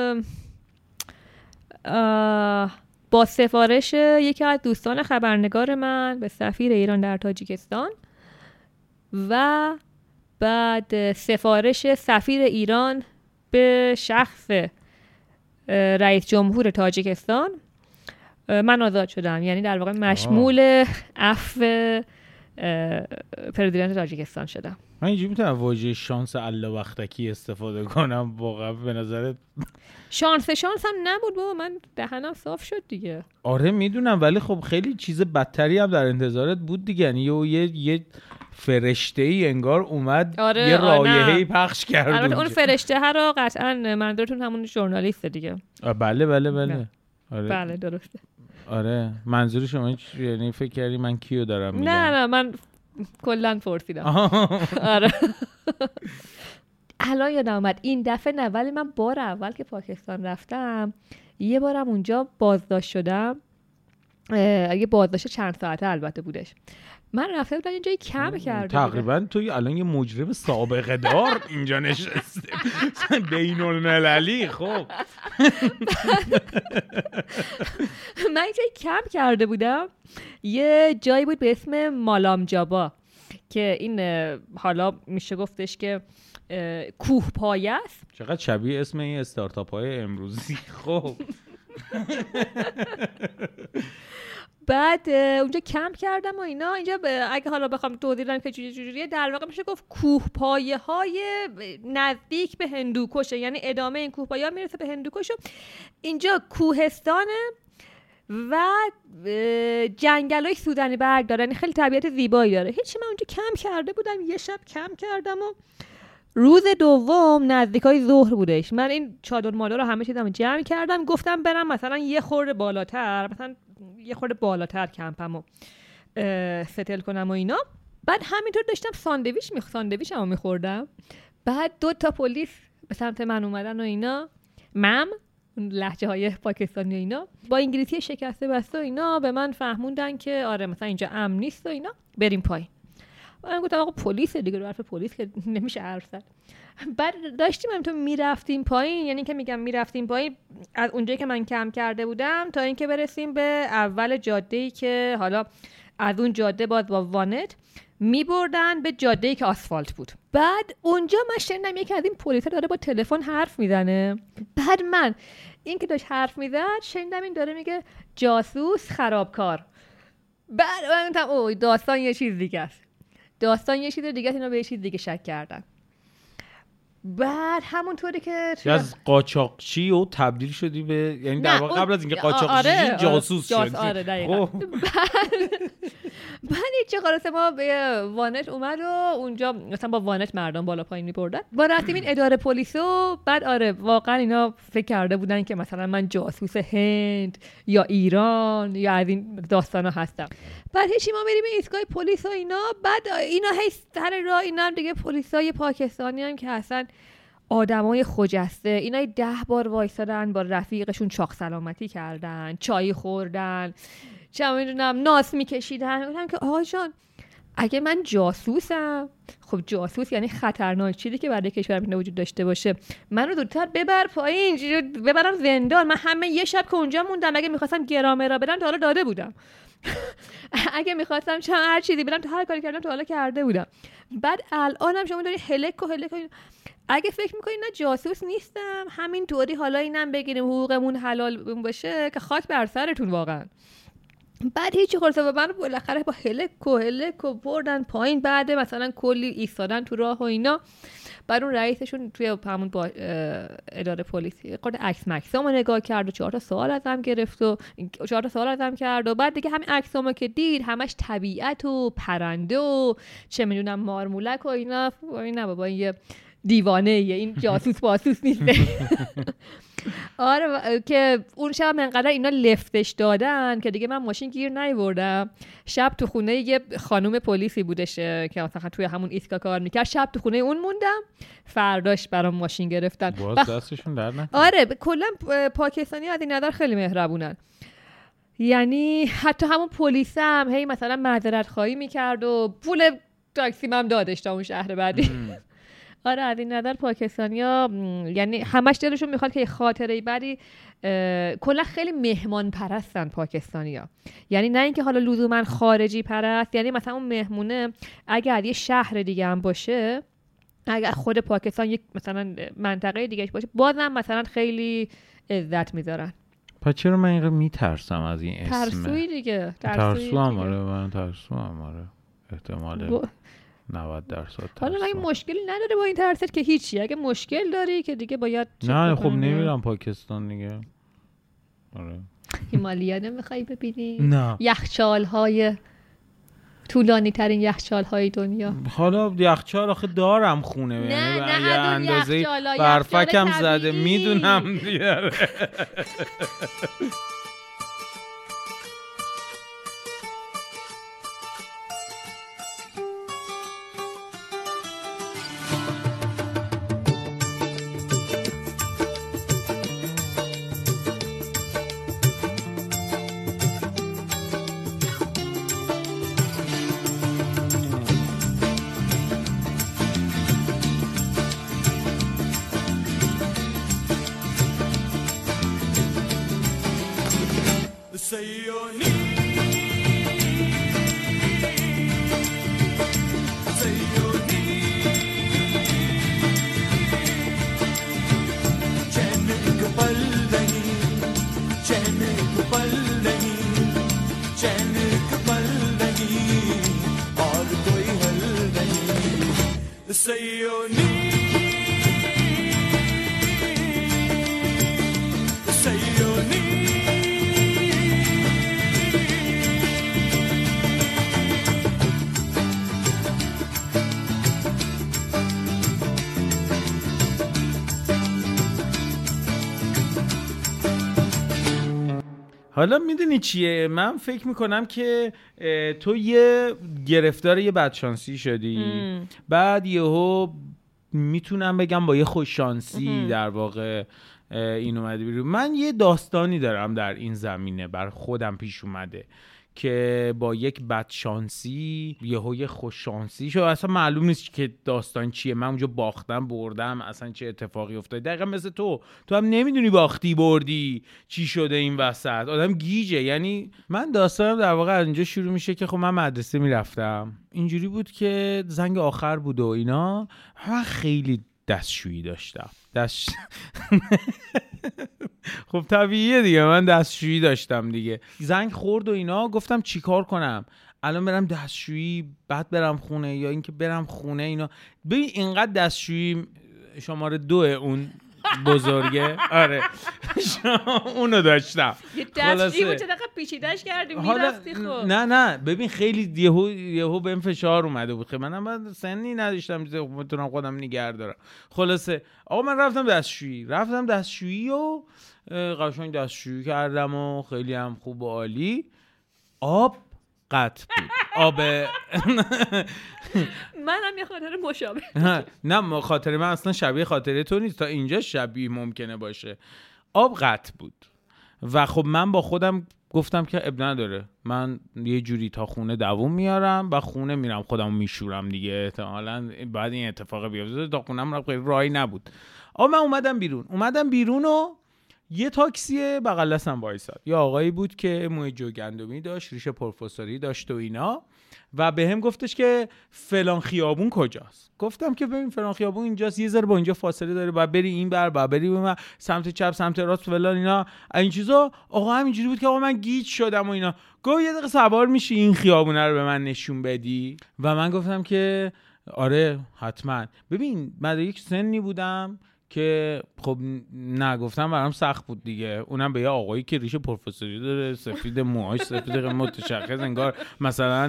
با سفارش یکی از دوستان خبرنگار من به سفیر ایران در تاجیکستان و بعد سفارش سفیر ایران به شخص رئیس جمهور تاجیکستان من آزاد شدم. یعنی در واقع مشمول عفو پرزیدنت تاجیکستان شدم. من اینجوری میتونم واژه شانس الله وقتکی استفاده کنم واقعا به نظرت؟ شانس شانس هم نبود بابا، من دهنم صاف شد دیگه. آره میدونم ولی خب خیلی چیز بدتری هم در انتظارت بود دیگه. یعنی یه یه فرشته‌ای انگار اومد آره یه رایحه‌ای پخش کرد. البته اون فرشته ها رو قطعاً منظورتون همون ژورنالیست دیگه. بله بله بله آره. بله درسته. آره منظور شما یعنی فکر کردی من کیو دارم میگم؟ نه نه من کلاً پرسیدم. آره الان یادم اومد این دفعه نه، ولی من بار اول که پاکستان رفتم یه بارم اونجا بازداشت شدم. یه بازداشت چند ساعته البته بودش. من رفته بودم یه جایی کم کرده تقریبا توی الان یه مجرم سابقه دار اینجا نشسته بین المللی. خب من جایی کم کرده بودم، یه جایی بود به اسم مالام جابا که این حالا میشه گفتش که کوه پایه است. چقدر شبیه اسم این استارتاپ های امروزی. خب بعد اونجا کمپ کردم و اینا. اینجا اگه حالا بخوام توضیح بدم که چجوری چجوریه، در واقع میشه گفت کوه پایه های نزدیک به هندوکشه، یعنی ادامه این کوه پایه ها میرسه به هندوکش. اینجا کوهستانه و جنگلای سوزنی برگ داره، یعنی خیلی طبیعت زیبایی داره. هیچی، من اونجا کمپ کرده بودم، یه شب کمپ کردم و روز دوم نزدیکای ظهر بودش. من این چادر مادر رو همه چیزامو جمع کردم، گفتم برم مثلا یه خورده بالاتر، مثلا یه خورده بالاتر کمپمو ستل کنم و اینا. بعد همینطور داشتم ساندویچ می ساندویچمو می‌خوردم. بعد دو تا پلیس به سمت من اومدن و اینا، مم اون لهجه های پاکستانی و اینا، با انگلیسی شکسته بسته و اینا به من فهموندن که آره مثلا اینجا امن نیست و اینا، بریم پایین. من گفتم آقا پلیس دیگه، رو حرف پلیس که نمیشه حرف زد. بعد داشتیم هم تو میرفتیم پایین، یعنی که میگم میرفتیم پایین از اونجایی که من کم کرده بودم تا اینکه برسیم به اول جاده‌ای که حالا از اون جاده باز با وانت میبردن به جاده‌ای که آسفالت بود. بعد اونجا من شنیدم یکی از این پلیسا داره با تلفن حرف میزنه. بعد من این که داشت حرف میزد شنیدم این داره میگه جاسوس خرابکار. بعد من گفتم اوه داستان یه چیز دیگه است. داستان یه چیز دیگه است، اینا به یه چیز دیگه شک کردن. بعد همونطوری که از قاچاقچی و تبدیل شدی به، یعنی در واقع قبل از اینکه قاچاقچی آره، جاسوس جاس شدی. آره دقیقاً. بعد چه خلاصه ما به وانت اومد و اونجا مثلا با وانت مردم بالا پایین می‌بردن. با رفتیم این اداره پلیس و بعد آره واقعا اینا فکر کرده بودن که مثلا من جاسوس هند یا ایران یا از این داستانا هستم. بعد هیچی ما میریم ایستگاه پلیس و اینا، بعد اینا هی سر راه اینا دیگه پلیسای پاکستانی هم که اصلا آدمای خجسته، اینا ده بار وایسادن با رفیقشون چاق سلامتی کردن، چای خوردن، چه میدونم ناس میکشیدن. گفتم که آقا جان اگه من جاسوسم، خب جاسوس یعنی خطرناک چیزی که برای کشور میتونه وجود داشته باشه، منو زودتر ببر پایین، ببرم زندان. من همه یه شب که اونجا موندم، اگه میخواستم گرامه را بدم تا حالا داده بودم، اگه میخواستم چه هر چیزی بدم تا هر کاری کردم تا حالا کرده بودم. بعد الانم شما داری هلک و هلک و اگه فکر میکنید نه جاسوس نیستم، همین طوری حالا اینم بگیریم حقوقمون حلال بشه که خاک بر سرتون واقعا. بعد هیچی خلاصه و من بالاخره با هلک و هلک و بردن پایین. بعد مثلا کلی ایستادن تو راه و اینا، بعد اون رئیسشون توی همون با اداره پلیسی قرد عکس مکسامو نگاه کرد و چهار تا سوال ازم گرفت و چهار تا سوال ازم کرد و بعد دیگه همین عکسامو که دید همش طبیعت و پرنده و چه میدونم مارمولک و اینا. اینا بابا این یه دیوانه ایه، این جاسوس باسوس نیسته. آره که اون شب منقدر اینا لفتش دادن که دیگه من ماشین گیر نیوردم. شب تو خونه یه خانم پلیسی بودش که مثلا توی همون ایستگاه کار میکرد، شب تو خونه اون موندم، فرداش برام ماشین گرفتن. باز بخ... دستشون در نکنه. آره کلا پاکستانی از این نظر خیلی مهربونن، یعنی حتی همون پلیس هم هی مثلا معذرت خواهی میکرد و پول تاکسی هم دادش تا اون شهر بعدی. آره از این نظر پاکستانیا یعنی همش دلشون میخواد که خاطره بعدی، کلا خیلی مهمان پرستن پاکستانیا. یعنی نه اینکه حالا لزوما خارجی پرست، یعنی مثلا اون مهمونه اگر یه شهر دیگه هم باشه، اگر خود پاکستان یک مثلا منطقه دیگه باشه، بازم مثلا خیلی عزت میذارن. پس چرا من اینقدر میترسم از این اسم؟ ترسوی دیگه. ترسو هم آره، من ترسو هم آره احتماله با... نود درصد ترس. حالا اگه مشکلی نداره با این ترست که هیچی، اگه مشکل داری که دیگه باید نه خب نمیرم پاکستان دیگه. آره هیمالیا نمیخوای ببینی؟ نه. یخچال های طولانی ترین یخچال های دنیا. حالا یخچال آخه دارم خونه، نه یعنی نه یه اندازه برفکم زده میدونم دیگه. Sayoni Sayoni चैन एक पल नहीं चैन एक पल नहीं चैन एक पल नहीं और कोई हल नहीं Sayoni Sayoni حالا میدونی چیه؟ من فکر میکنم که تو یه گرفتار یه بدشانسی شدی ام. بعد یهو میتونم بگم با یه خوششانسی ام. در واقع این اومده بیرون. من یه داستانی دارم در این زمینه بر خودم پیش اومده که با یک بدشانسی یهو یه خوششانسی شد. اصلا معلوم نیست که داستان چیه. من اونجا باختم بردم اصلا چه اتفاقی افتاد. دقیقا مثل تو تو هم نمیدونی باختی بردی چی شده این وسط. آدم گیجه. یعنی من داستانم در واقع از اینجا شروع میشه که خب من مدرسه میرفتم. اینجوری بود که زنگ آخر بود و اینا. من خیلی دستشویی داشتم. دست خب طبیعیه دیگه، من دستشویی داشتم دیگه. زنگ خورد و اینا، گفتم چیکار کنم الان؟ برم دستشویی بعد برم خونه یا اینکه برم خونه اینا؟ ببین اینقدر دستشویی شماره دو اون بزرگه. آره اونو داشتم. یه دستشویی بود چه دقیقه پیچیده‌اش کردیم میرفتی. خب نه نه ببین خیلی یهو یهو بهم فشار اومده بود. خب منم بعد سنی نداشتم بتونم خودم نگه دارم. خلاصه آقا من رفتم دستشویی رفتم دستشویی و قشنگ دستشویی کردم و خیلی هم خوب و عالی. آب قطع بود. آب منم یه خاطره مشابه. نه خاطره من اصلا شبیه خاطره تو نیست. تا اینجا شبیه ممکنه باشه. آب قطع بود و خب من با خودم گفتم که اب نداره، من یه جوری تا خونه دووم میارم و خونه میرم خودم میشورم دیگه. احتمالاً بعد این اتفاق بیفته. تا خونم رفت راهی نبود. آقا من اومدم بیرون اومدم بیرون و یه تاکسی بغل دستم وایساد. یه آقایی بود که موی جوگندمی داشت، ریش پروفسوری داشت و اینا و به هم گفتش که فلان خیابون کجاست. گفتم که ببین فلان خیابون اینجاست، یه ذره با اینجا فاصله داره، بعد بری این بر بعد بری اون، سمت چپ سمت راست فلان اینا این چیزا. آقا همینجوری بود که آقا من گیج شدم و اینا. گفت یه دقیقه سوار میشی این خیابونه رو به من نشون بدی؟ و من گفتم که آره حتما. ببین من یک سنی بودم که خب نگفتم برام سخت بود دیگه. اونم به یه آقایی که ریش پروفسوری داره، سفید موهاش سفید متشخص، انگار مثلا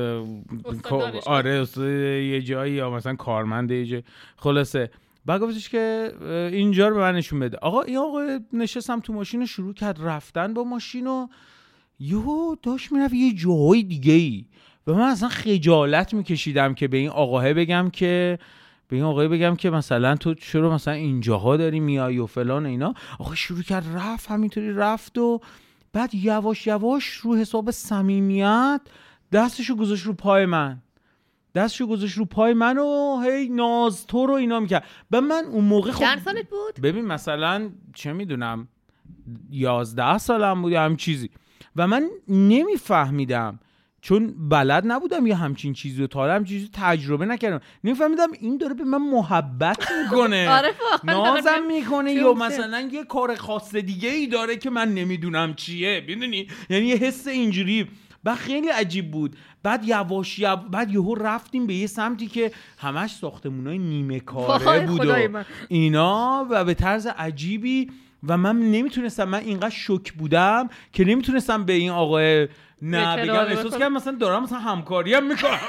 آره استاد یه جایی یا مثلا کارمند یه جایی. خلاصه بعد گفتش که اینجا رو به من نشون بده. آقا این آقا نشستم تو ماشین و شروع کرد رفتن با ماشین و یهو داشت میرفت یه جای دیگه ای و من اصلا خجالت میکشیدم که به این آقاه بگم که به این آقای بگم که مثلا تو چرا مثلا اینجاها داری میای و فلان اینا. آقا شروع کرد رفت همینطوری رفت و بعد یواش یواش رو حساب صمیمیت دستشو گذاشت رو پای من دستشو گذاشت رو پای من و هی ناز تو رو اینا میکرد. به من اون موقع خب چند سالت بود؟ ببین مثلا چه میدونم یازده سالم بود یا هم چیزی و من نمیفهمیدم چون بلد نبودم یه همچین چیزی رو تا همچین چیزی تجربه نکردم. نمیفهمیدم این داره به من محبت میکنه آره نازم میکنه یا مثلا یه کار خاص دیگه ای داره که من نمیدونم چیه. میدونی یعنی یه حس اینجوری و خیلی عجیب بود. بعد یواش یواش بعد یهو رفتیم به یه سمتی که همش ساختمونای نیمه کاره بود و اینا و به طرز عجیبی و من نمیتونستم، من اینقدر شوک بودم که نمیتونستم به این آقای نه بگم. احساس کردم مثلا دارم مثلا همکاری هم میکنم.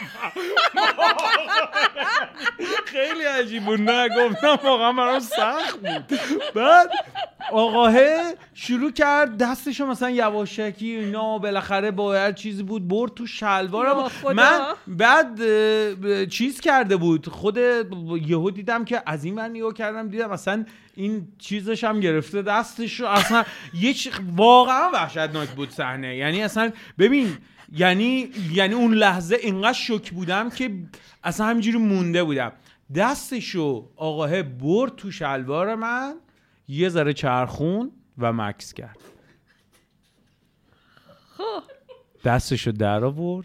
خیلی عجیب بود. نه گفتم واقعا برام سخت بود. بعد آقاه شروع کرد دستشو مثلا یواشکی اینا بالاخره با هر چیزی بود برد تو شلوارم. من بعد چیز کرده بود خود یهو دیدم که از این من نگاه کردم دیدم مثلا این چیزش هم گرفته دستشو. اصلا یه چ... واقعا وحشتناک بود صحنه. یعنی اصلا ببین یعنی یعنی اون لحظه اینقدر شوک بودم که اصلا همینجوری مونده بودم. دستشو آقاه برد تو شلوار من، یه ذره چرخون و مکس کرد. خب دستشو در آورد،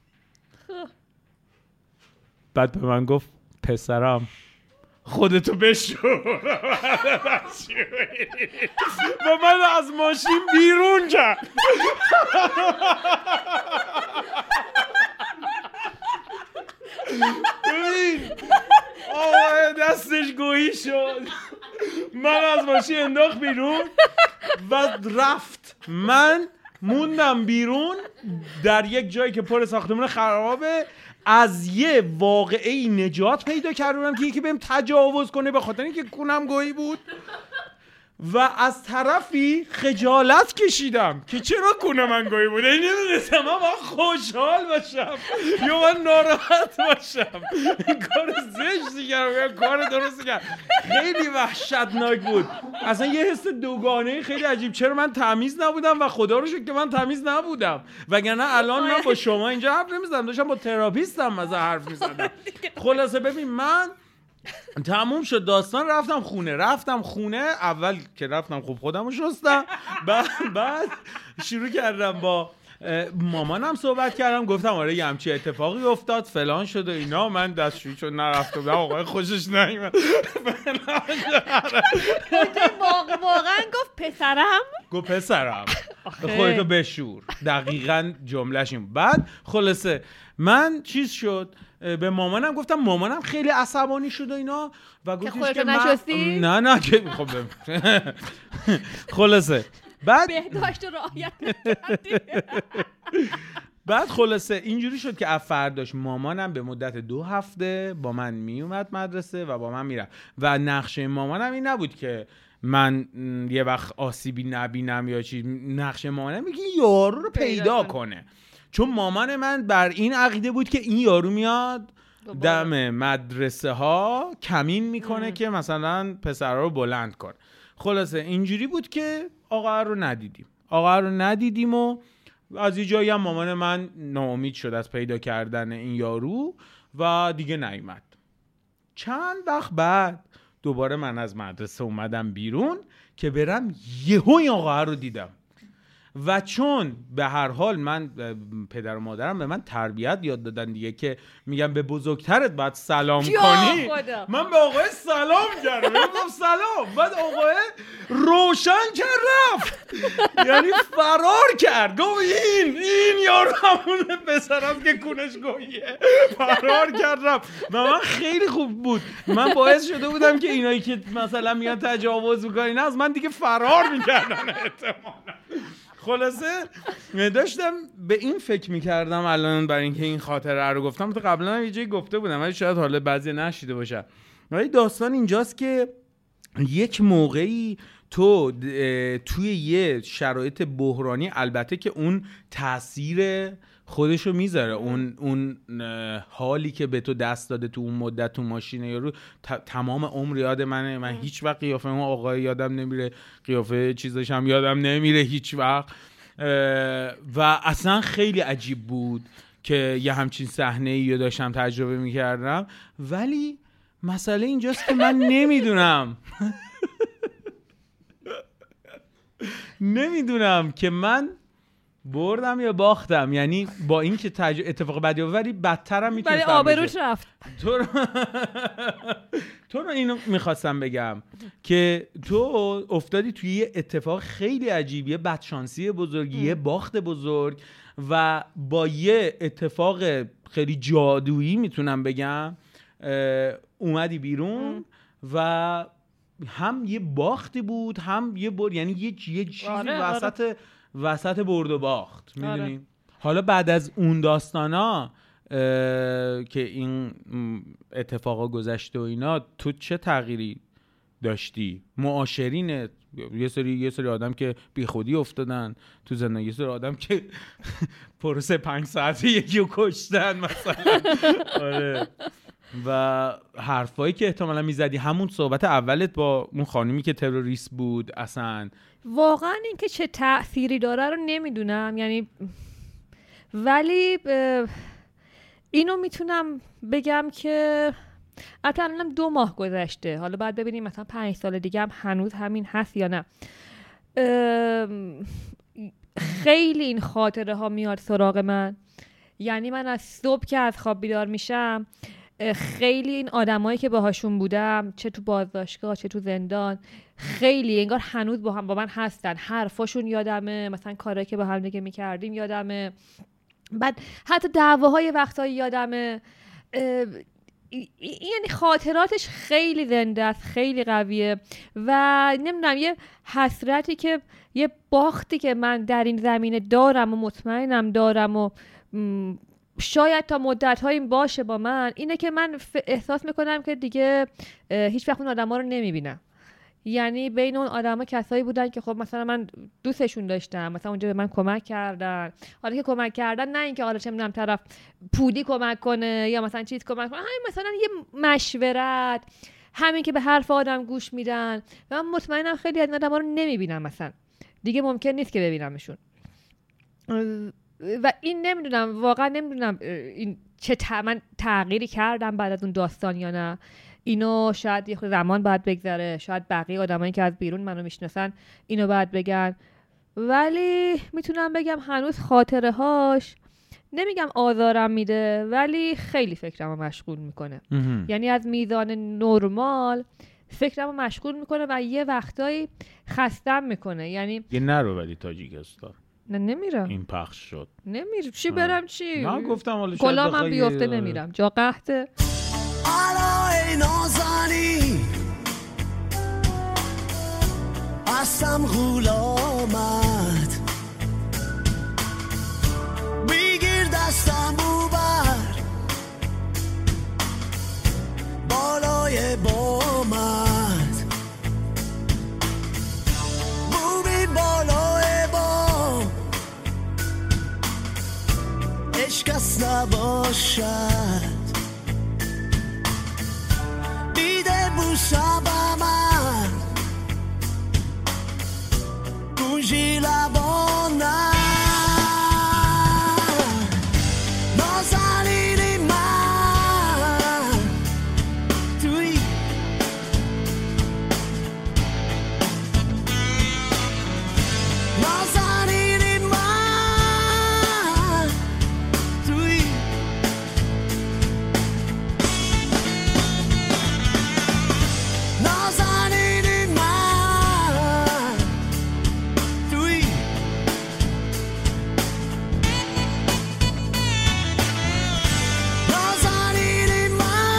بعد به من گفت پسرم خودتو بشور و من از ماشین بیرون کرد. ببین آه دستش گویی شد، من از ماشین انداخت بیرون و رفت. من موندم بیرون در یک جایی که پر ساختمون خرابه. از یه واقعه نجات پیدا کردم که یکی بهم تجاوز کنه به خاطر اینکه کونم گویی بود و از طرفی خجالت کشیدم که چرا کونه من گویی بود. این نمیدونستم من باید خوشحال باشم یا من ناراحت باشم. این کار زشتی کردم یا کار درستی کردم. خیلی وحشتناک بود، اصلا یه حس دوگانه خیلی عجیب. چرا من تمیز نبودم و خدا رو شکر که من تمیز نبودم، وگرنه الان من با شما اینجا حرف نمیزدم، داشتم با تراپیستم مثلا حرف میزدم. خلاصه ببین من تموم شد داستان، رفتم خونه رفتم خونه اول که رفتم خوب خودم رو شستم، بعد بعد شروع کردم با مامانم صحبت کردم، گفتم آره یه همچی اتفاقی افتاد فلان شد و اینا. من دستشویی چون نرفته بودم آقای خوشش نمیاد. واقعا گفت پسرم گفت پسرم خودتو بشور، دقیقاً جمله‌ش این. بعد خلاصه من چیز شد به مامانم گفتم، مامانم خیلی عصبانی شد و اینا و گفتش که من نه نه که خب خلاصه بعد بهداشت رعایت بعد خلاصه اینجوری شد که فرداش مامانم به مدت دو هفته با من میومد مدرسه و با من میرفت و نقشه مامانم این نبود که من یه وقت آسیبی نبینم یا چی. نقشه مامانم میگه یارو رو پیدا کنه، چون مامان من بر این عقیده بود که این یارو میاد دم مدرسه ها کمین میکنه ام. که مثلا پسرها رو بلند کنه. خلاصه اینجوری بود که آقا رو ندیدیم آقا رو ندیدیم و از یه جایی هم مامان من ناامید شد از پیدا کردن این یارو و دیگه نیومد. چند وقت بعد دوباره من از مدرسه اومدم بیرون که برم یهو این آقا رو دیدم و چون به هر حال من پدر و مادرم به من تربیت یاد دادن دیگه که میگم به بزرگترت باید سلام کنی، من به آقای سلام کردم، گفتم سلام، بعد آقای روشن کرد رفت، یعنی فرار کرد، گفت این این یارو همون پسرم که کونش گوییه، فرار کرد رفت. و من خیلی خوب بود، من باعث شده بودم که اینایی که مثلا میان تجاوز میکنن از من دیگه فرار میکردن احتمالاً. خلاصه داشتم به این فکر میکردم الان برای اینکه این خاطره رو گفتم، تو قبلا هم یه جایی گفته بودم ولی شاید حالا بعضی نشیده باشن. ولی داستان اینجاست که یک موقعی تو توی یه شرایط بحرانی، البته که اون تاثیر خودشو میذاره، اون اون حالی که به تو دست داده تو اون مدت تو ماشینه یارو تمام عمر یاد منه. من هیچ وقت قیافه اون آقای یادم نمیره، قیافه چیزش هم یادم نمیره هیچ وقت و اصلا خیلی عجیب بود که یه همچین صحنه‌ای رو داشتم تجربه میکردم. ولی مسئله اینجاست که من نمیدونم نمیدونم که من بردم یا باختم، یعنی با این که تج... اتفاق بدی ولی بدترم میتونست ولی آبروش رفت. تو رو تو رو اینو میخواستم بگم که تو افتادی توی یه اتفاق خیلی عجیبیه، بدشانسی بزرگی، یه باخت بزرگ و با یه اتفاق خیلی جادویی میتونم بگم اومدی بیرون ام. و هم یه باختی بود هم یه بر، یعنی یه یه چیزی آره، وسط آره. وسط برد و باخت میدونی آره. حالا بعد از اون داستانا که این اتفاقا گذشته و اینا، تو چه تغییری داشتی؟ معاشرینت، یه سری یه سری آدم که بیخودی افتادن تو زندگی، یه سری آدم که پروسه پنج ساعته یکی رو کشتن مثلا آره. و حرفایی که احتمالا میزدی، همون صحبت اولت با اون خانمی که تروریست بود، اصلا واقعا این که چه تأثیری داره رو نمیدونم، یعنی ولی اینو میتونم بگم که البته دو ماه گذشته، حالا بعد ببینیم مثلا پنج سال دیگه هم هنوز همین هست یا نه. خیلی این خاطره ها میاد سراغ من. یعنی من از صبح که از خواب بیدار میشم خیلی این آدمایی که باهاشون بودم، چه تو بازداشتگاه چه تو زندان، خیلی انگار هنوز با هم با من هستن. حرفاشون یادمه، مثلا کارهایی که با هم دیگه میکردیم یادمه، بعد حتی دعواهای وقتایی یادمه. یعنی خاطراتش خیلی زنده است، خیلی قویه و نمیدونم یه حسرتی که یه باختی که من در این زمینه دارم و مطمئنم دارم و شاید تا مدت‌هایی باشه با من، اینه که من احساس میکنم که دیگه هیچ وقت اون آدم‌ها رو نمیبینم. یعنی بین اون آدم‌ها کسایی بودن که خب مثلا من دوستشون داشتم، مثلا اونجا به من کمک کردن. حالا که کمک کردن نه اینکه حالا چه می‌دونم طرف پولی کمک کنه یا مثلا چیز کمک کنه، همین مثلا یه مشورت، همین که به حرف آدم گوش میدن. و من مطمئنم خیلی از این آدم‌ها رو نمیبینم، مثلا دیگه ممکن نیست که ببینمشون. و این نمیدونم واقعا نمیدونم این چه تا من تغییری کردم بعد از اون داستان یا نه. اینو شاید یه خود زمان باید بگذره، شاید بقیه آدمایی که از بیرون منو میشناسن اینو باید بگن، ولی میتونم بگم هنوز خاطره هاش نمیگم آزارم میده، ولی خیلی فکرمو مشغول میکنه. یعنی از میزان نرمال فکرمو مشغول میکنه و یه وقتایی خستم میکنه. یعنی یه نرو ولی تاجیکستان. نه نمیرم. این پخش شد. نمیرم. چی برم چی؟ من گفتم حالا شاید کلا من بخوای بیفته نمیرم. جا قحطه. حالا ای نازنی اصم غول آمد، بگیر دستم ببر بالای بامت، بوبی بالای بام عشقست نباشد، دیده بوسا با من گوشی لبانم، نازنین من توی نازنین من توی نازنین من توی نازنین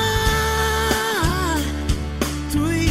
من توی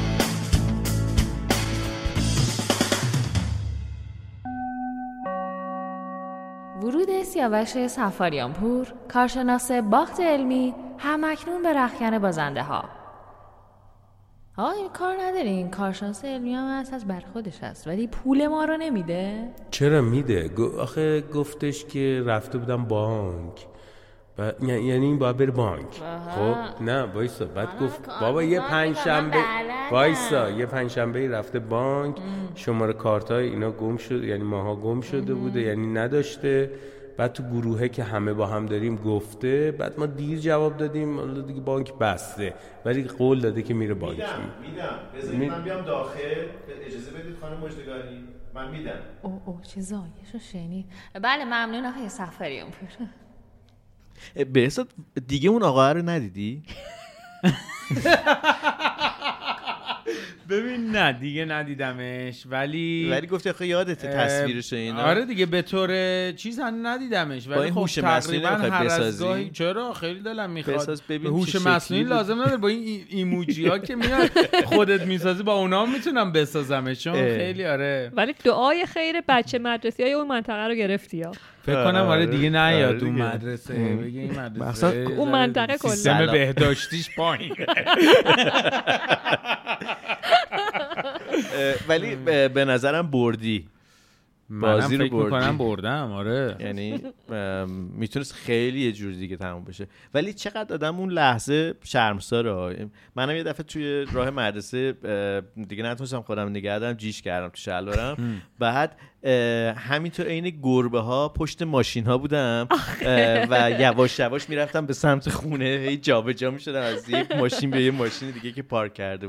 ورود سیاوش سفاریانپور، کارشناس باخت علمی، همکنون به رختکن بازنده ها. آقا این کار ندارین، کارشناس علمی هم هست، از بر خودش هست ولی پول ما رو نمیده. چرا میده؟ گ- آخه گفتش که رفته بودم بانک و یعنی این باید بره بانک. خب نه وایسا، بعد گفت بابا یه پنج شنبه وایسا یه پنج شنبه رفته بانک، شماره کارتای اینا گم شد، یعنی ماها گم شده بوده، یعنی نداشته. بعد تو گروهه که همه با هم داریم گفته، بعد ما دیر جواب دادیم، حالا دیگه بانک بسته، ولی قول داده که میره بانک. میدم میدم بذارید من بیام داخل، اجازه بدید خانم مجدگانی، من میدم. اوه اوه چه زایشو شنید. بله ممنون آقای سفاریانپور. بهزاد دیگه اون آقا رو ندیدی؟ ببین نه دیگه ندیدمش، ولی ولی گفتی آخه یادته تصویرش اینا. آره دیگه به طور چیز هم ندیدمش، با ولی این خب هوش مصنوعی تقریبا نمیخوای هر از بسازی؟ گاهی چرا خیلی دلم میخواد بساز ببین هوش چه شکلی مصنوعی بود. لازم نداره، با این ای- ایموجی ها که میاد خودت میسازی با اونا هم میتونم بسازمش، چون اه. خیلی آره ولی دعای خیر بچه مدرسی های اون منطقه رو گرفتی ها. فکر کنم آره دیگه نیاد آره تو دیگه. مدرسه بگه این مدرسه مخصوصا اون منطقه کلا. سیستم سلام. بهداشتیش پایین. اه، ولی اه، به نظرم بردی منم بازی رو فکر میکنم بردی. بردم آره. یعنی ام، میتونست خیلی یه جور دیگه تموم بشه، ولی چقدر آدم اون لحظه شرمساره. منم یه دفعه توی راه مدرسه اه، دیگه نتونستم خودم نگه دارم، جیش کردم تو شلوارم. بعد اه، همینطور عین گربه ها پشت ماشین ها بودم اه، و یواش یواش میرفتم به سمت خونه، هی جابجا میشدم از یک ماشین به یه ماشین دیگه که پارک کرده بود.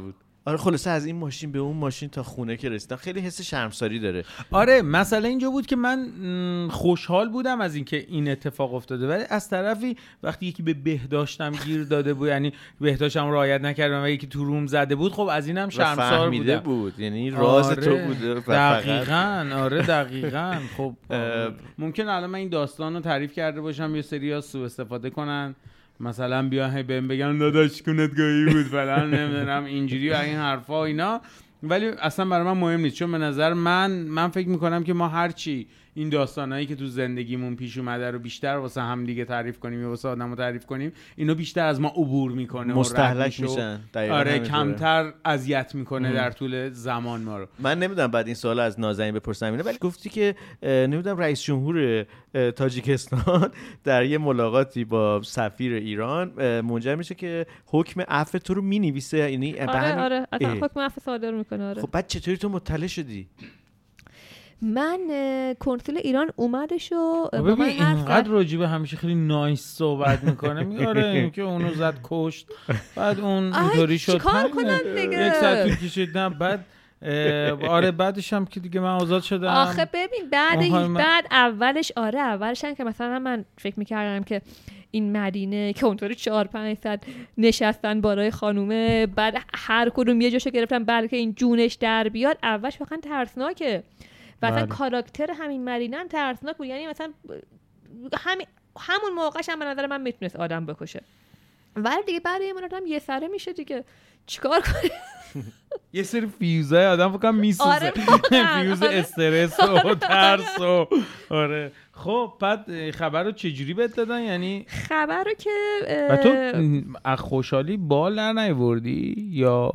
آره خلاصه از این ماشین به اون ماشین تا خونه که رسیدم خیلی حس شرمساری داره. آره مسئله اینجا بود که من م، خوشحال بودم از اینکه این اتفاق افتاده، ولی از طرفی وقتی یکی به بهداشتم گیر داده بود، یعنی بهداشتم رعایت نکردم و یکی تو روم زده بود، خب از اینم شرمسار بودم. بود یعنی راز آره تو بوده. دقیقاً آره دقیقاً. خب ممکن الان من این داستان رو تعریف کرده باشم، یه سری ها سوء استفاده کنن، مثلا بیان هی بهم بگن داداش کنتگاهی بود فلان نمیدونم اینجوری و این حرفا اینا، ولی اصلا برای من مهم نیست، چون به نظر من من فکر میکنم که ما هرچی این داستانایی که تو زندگیمون پیش اومده رو بیشتر واسه هم دیگه تعریف کنیم یا واسه آدمو تعریف کنیم، اینو بیشتر از ما عبور میکنه، مستهلک میشن. آره کمتر اذیت میکنه در طول زمان ما رو. من نمیدونم بعد این سوال از نازنین بپرسم اینه، ولی گفتی که نمیدونم رئیس جمهور تاجیکستان در یه ملاقاتی با سفیر ایران منجر میشه که حکم عفو تو رو مینویسه، یعنی آره آره اصلا حکم عفو صادر میکنه. آره خب بعد چطوری تو مطلع شدی؟ من کنسول ایران اومدش و ببین اینقدر راجبه همیشه خیلی نایس صحبت میکنه، میگه آره این که اونو زد کشت، بعد اون اینطوری شد چیکار کنن دیگه، یک ساعت طول کشید. نه بعد آره بعدش هم که دیگه من آزاد شدم. آخه ببین بعد من... بعد اولش آره اولش هم که مثلا من فکر میکردم که این مدینه که اونطوری چهار پنج ساعت نشستن بالای خانومه، بعد هر کدوم یه جاشو گرفتن بلکه این جونش در بیاد، اولش واقعا ترسناکه. مثلا کاراکتر همین مدینه هم ترسناک بود، یعنی مثلا همین همون موقعش هم به نظر من میتونست آدم بکشه، ولی دیگه بعد یه مدت هم یه سره میشه دیگه، چیکار کنه؟ یه سری فیوزای آدم فکر کنم میسوزه. آره فیوز استرس و ترس و آره. خب بعد خبر رو چجوری بهت دادن؟ یعنی خبر رو که و تو از خوشحالی بال در نیوردی یا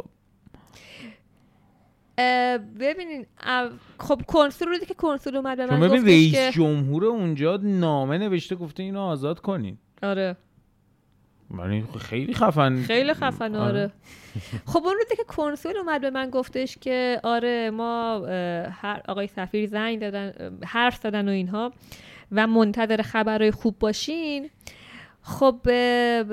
ببینین خب کنسول رو که کنسول اومد به من گفتش که رئیس جمهور اونجا نامه نوشته گفته اینو آزاد کنین. آره من خیلی خفن خیلی خفن آره. خب اون روزی که کنسول اومد به من گفتش که آره ما هر آقای سفیر زنگ دادن حرف زدن و اینها و منتظر خبرهای خوب باشین. خب ب... ب...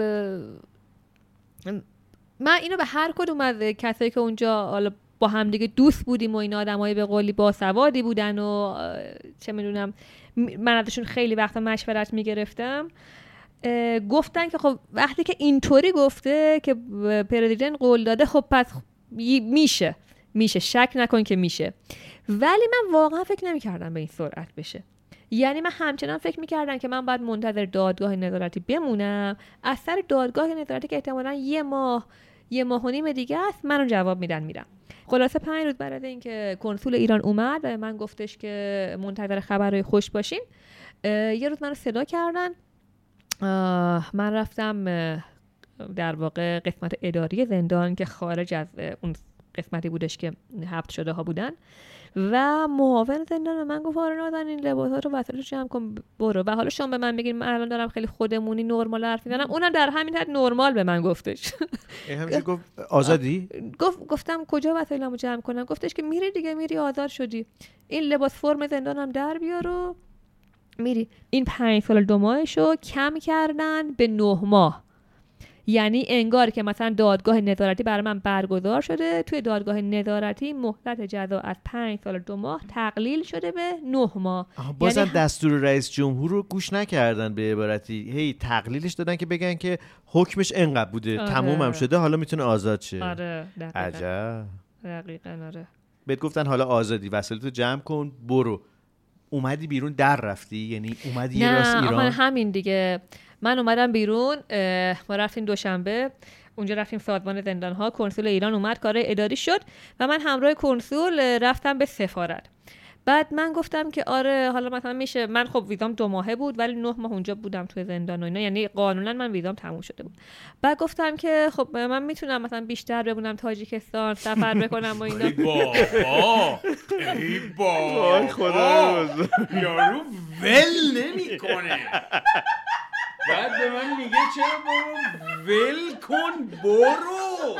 من اینو به هر کدوم از کسایی که اونجا حالا با هم دیگه دوست بودیم و این آدمای به قولی باسوادی بودن و چه میدونم من ازشون خیلی وقتا مشورت میگرفتم، گفتن که خب وقتی که اینطوری گفته که پرزیدنت قول داده خب پس میشه میشه شک نکن که میشه. ولی من واقعا فکر نمی‌کردم به این سرعت بشه، یعنی من همچنان فکر می‌کردم که من باید منتظر دادگاه نظارتی بمونم، از سر دادگاه نظارتی که احتمالاً یه ماه یه ماه و نیم دیگه است منو جواب میدن میرم. خلاصه پنج روز بعد اینکه کنسول ایران اومد و من گفتش که منتظر خبرهای خوش باشین، یه روز منو صدا کردن، من رفتم در واقع قسمت اداری زندان که خارج از اون قسمتی بودش که حبس شده ها بودن و معاون زندان به من گفت آره نازنین این لباسا رو وسایلشو جمع کن برو. و حالا شما به من بگین من الان دارم خیلی خودمونی نرمال حرف میزنم، اونم در همین حد نرمال به من گفتش. همینجوری گفت آزادی؟ گفت گفتم کجا وسایلمو جمع کنم؟ گفتش که میری دیگه، میری آزاد شدی، این لباس فرم زندانم در بیار و میری. این پنج سال دو ماهشو کم کردن به نه ماه، یعنی انگار که مثلا دادگاه نظارتی برای من برگزار شده، توی دادگاه نظارتی مهلت جزا از پنج سال دو ماه تقلیل شده به نه ماه. بازم یعنی دستور رئیس جمهور رو گوش نکردن، به عبارتی هی تقلیلش دادن که بگن که حکمش انقدر بوده. آره. تمومم شده حالا میتونه آزاد شه. آره دقیقاً. عجب. دقیقاً آره. بهت گفتن حالا آزادی، وسایلتو جمع کن برو. اومدی بیرون در رفتی؟ یعنی اومدی یه راست ایران؟ نه همین دیگه، من اومدم بیرون، ما رفتیم دوشنبه اونجا، رفتیم سازمان زندان ها، کنسول ایران اومد کار اداری شد و من همراه کنسول رفتم به سفارت. بعد من گفتم که آره حالا مثلا میشه، من خب ویزام دو ماهه بود ولی نه ماه اونجا بودم توی زندان و اینا، یعنی قانونا من ویزام تموم شده بود. بعد گفتم که خب من میتونم مثلا بیشتر بمونم تاجیکستان، سفر بکنم و اینا. ای بابا ای بابا خدا یارو ول نمیکنه. بعد به من میگه چرا برو ول کن برو.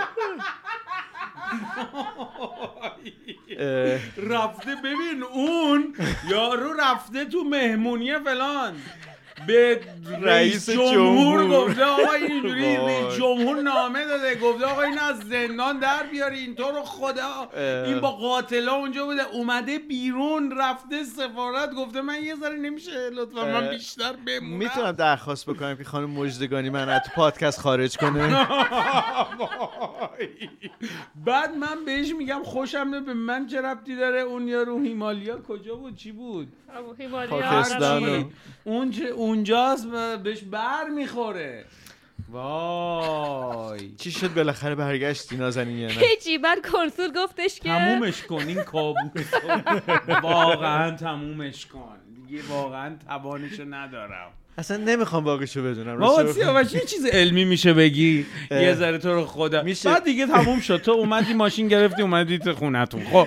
رفته ببین اون یارو رفته تو مهمونی فلان به رئیس جمهور جمهور. گفته آقا اینجوری وای. رئیس جمهور نامه داده گفته آقا این از زندان در بیاری این تو رو خدا این با قاتلا اونجا بوده اومده بیرون رفته سفارت گفته من یه ذره نمیشه لطفا من بیشتر بمونم. میتونم درخواست بکنم که خانم مژدگانی من از تو پادکست خارج کنه؟ بعد من بهش میگم خوشم نه به من چه ربطی داره اون یارو هیمالیا کجا بود چی بود پاکستان. اون چه اونجاست و بهش بر میخوره. وای چی شد بالاخره برگشتی نازنین یا نه؟ هیچی. بعد کنسول گفتش که تمومش کن این کابوس واقعا تمومش کن دیگه واقعا توانشو ندارم. اصلا نمیخوام واقعشو بدونم. بابا راستش- سیاوش یه چیز علمی میشه بگی یه ذره تو رو خدا میشه. بعد دیگه تموم شد تو اومدی ماشین گرفتی اومدی تو خونتون خب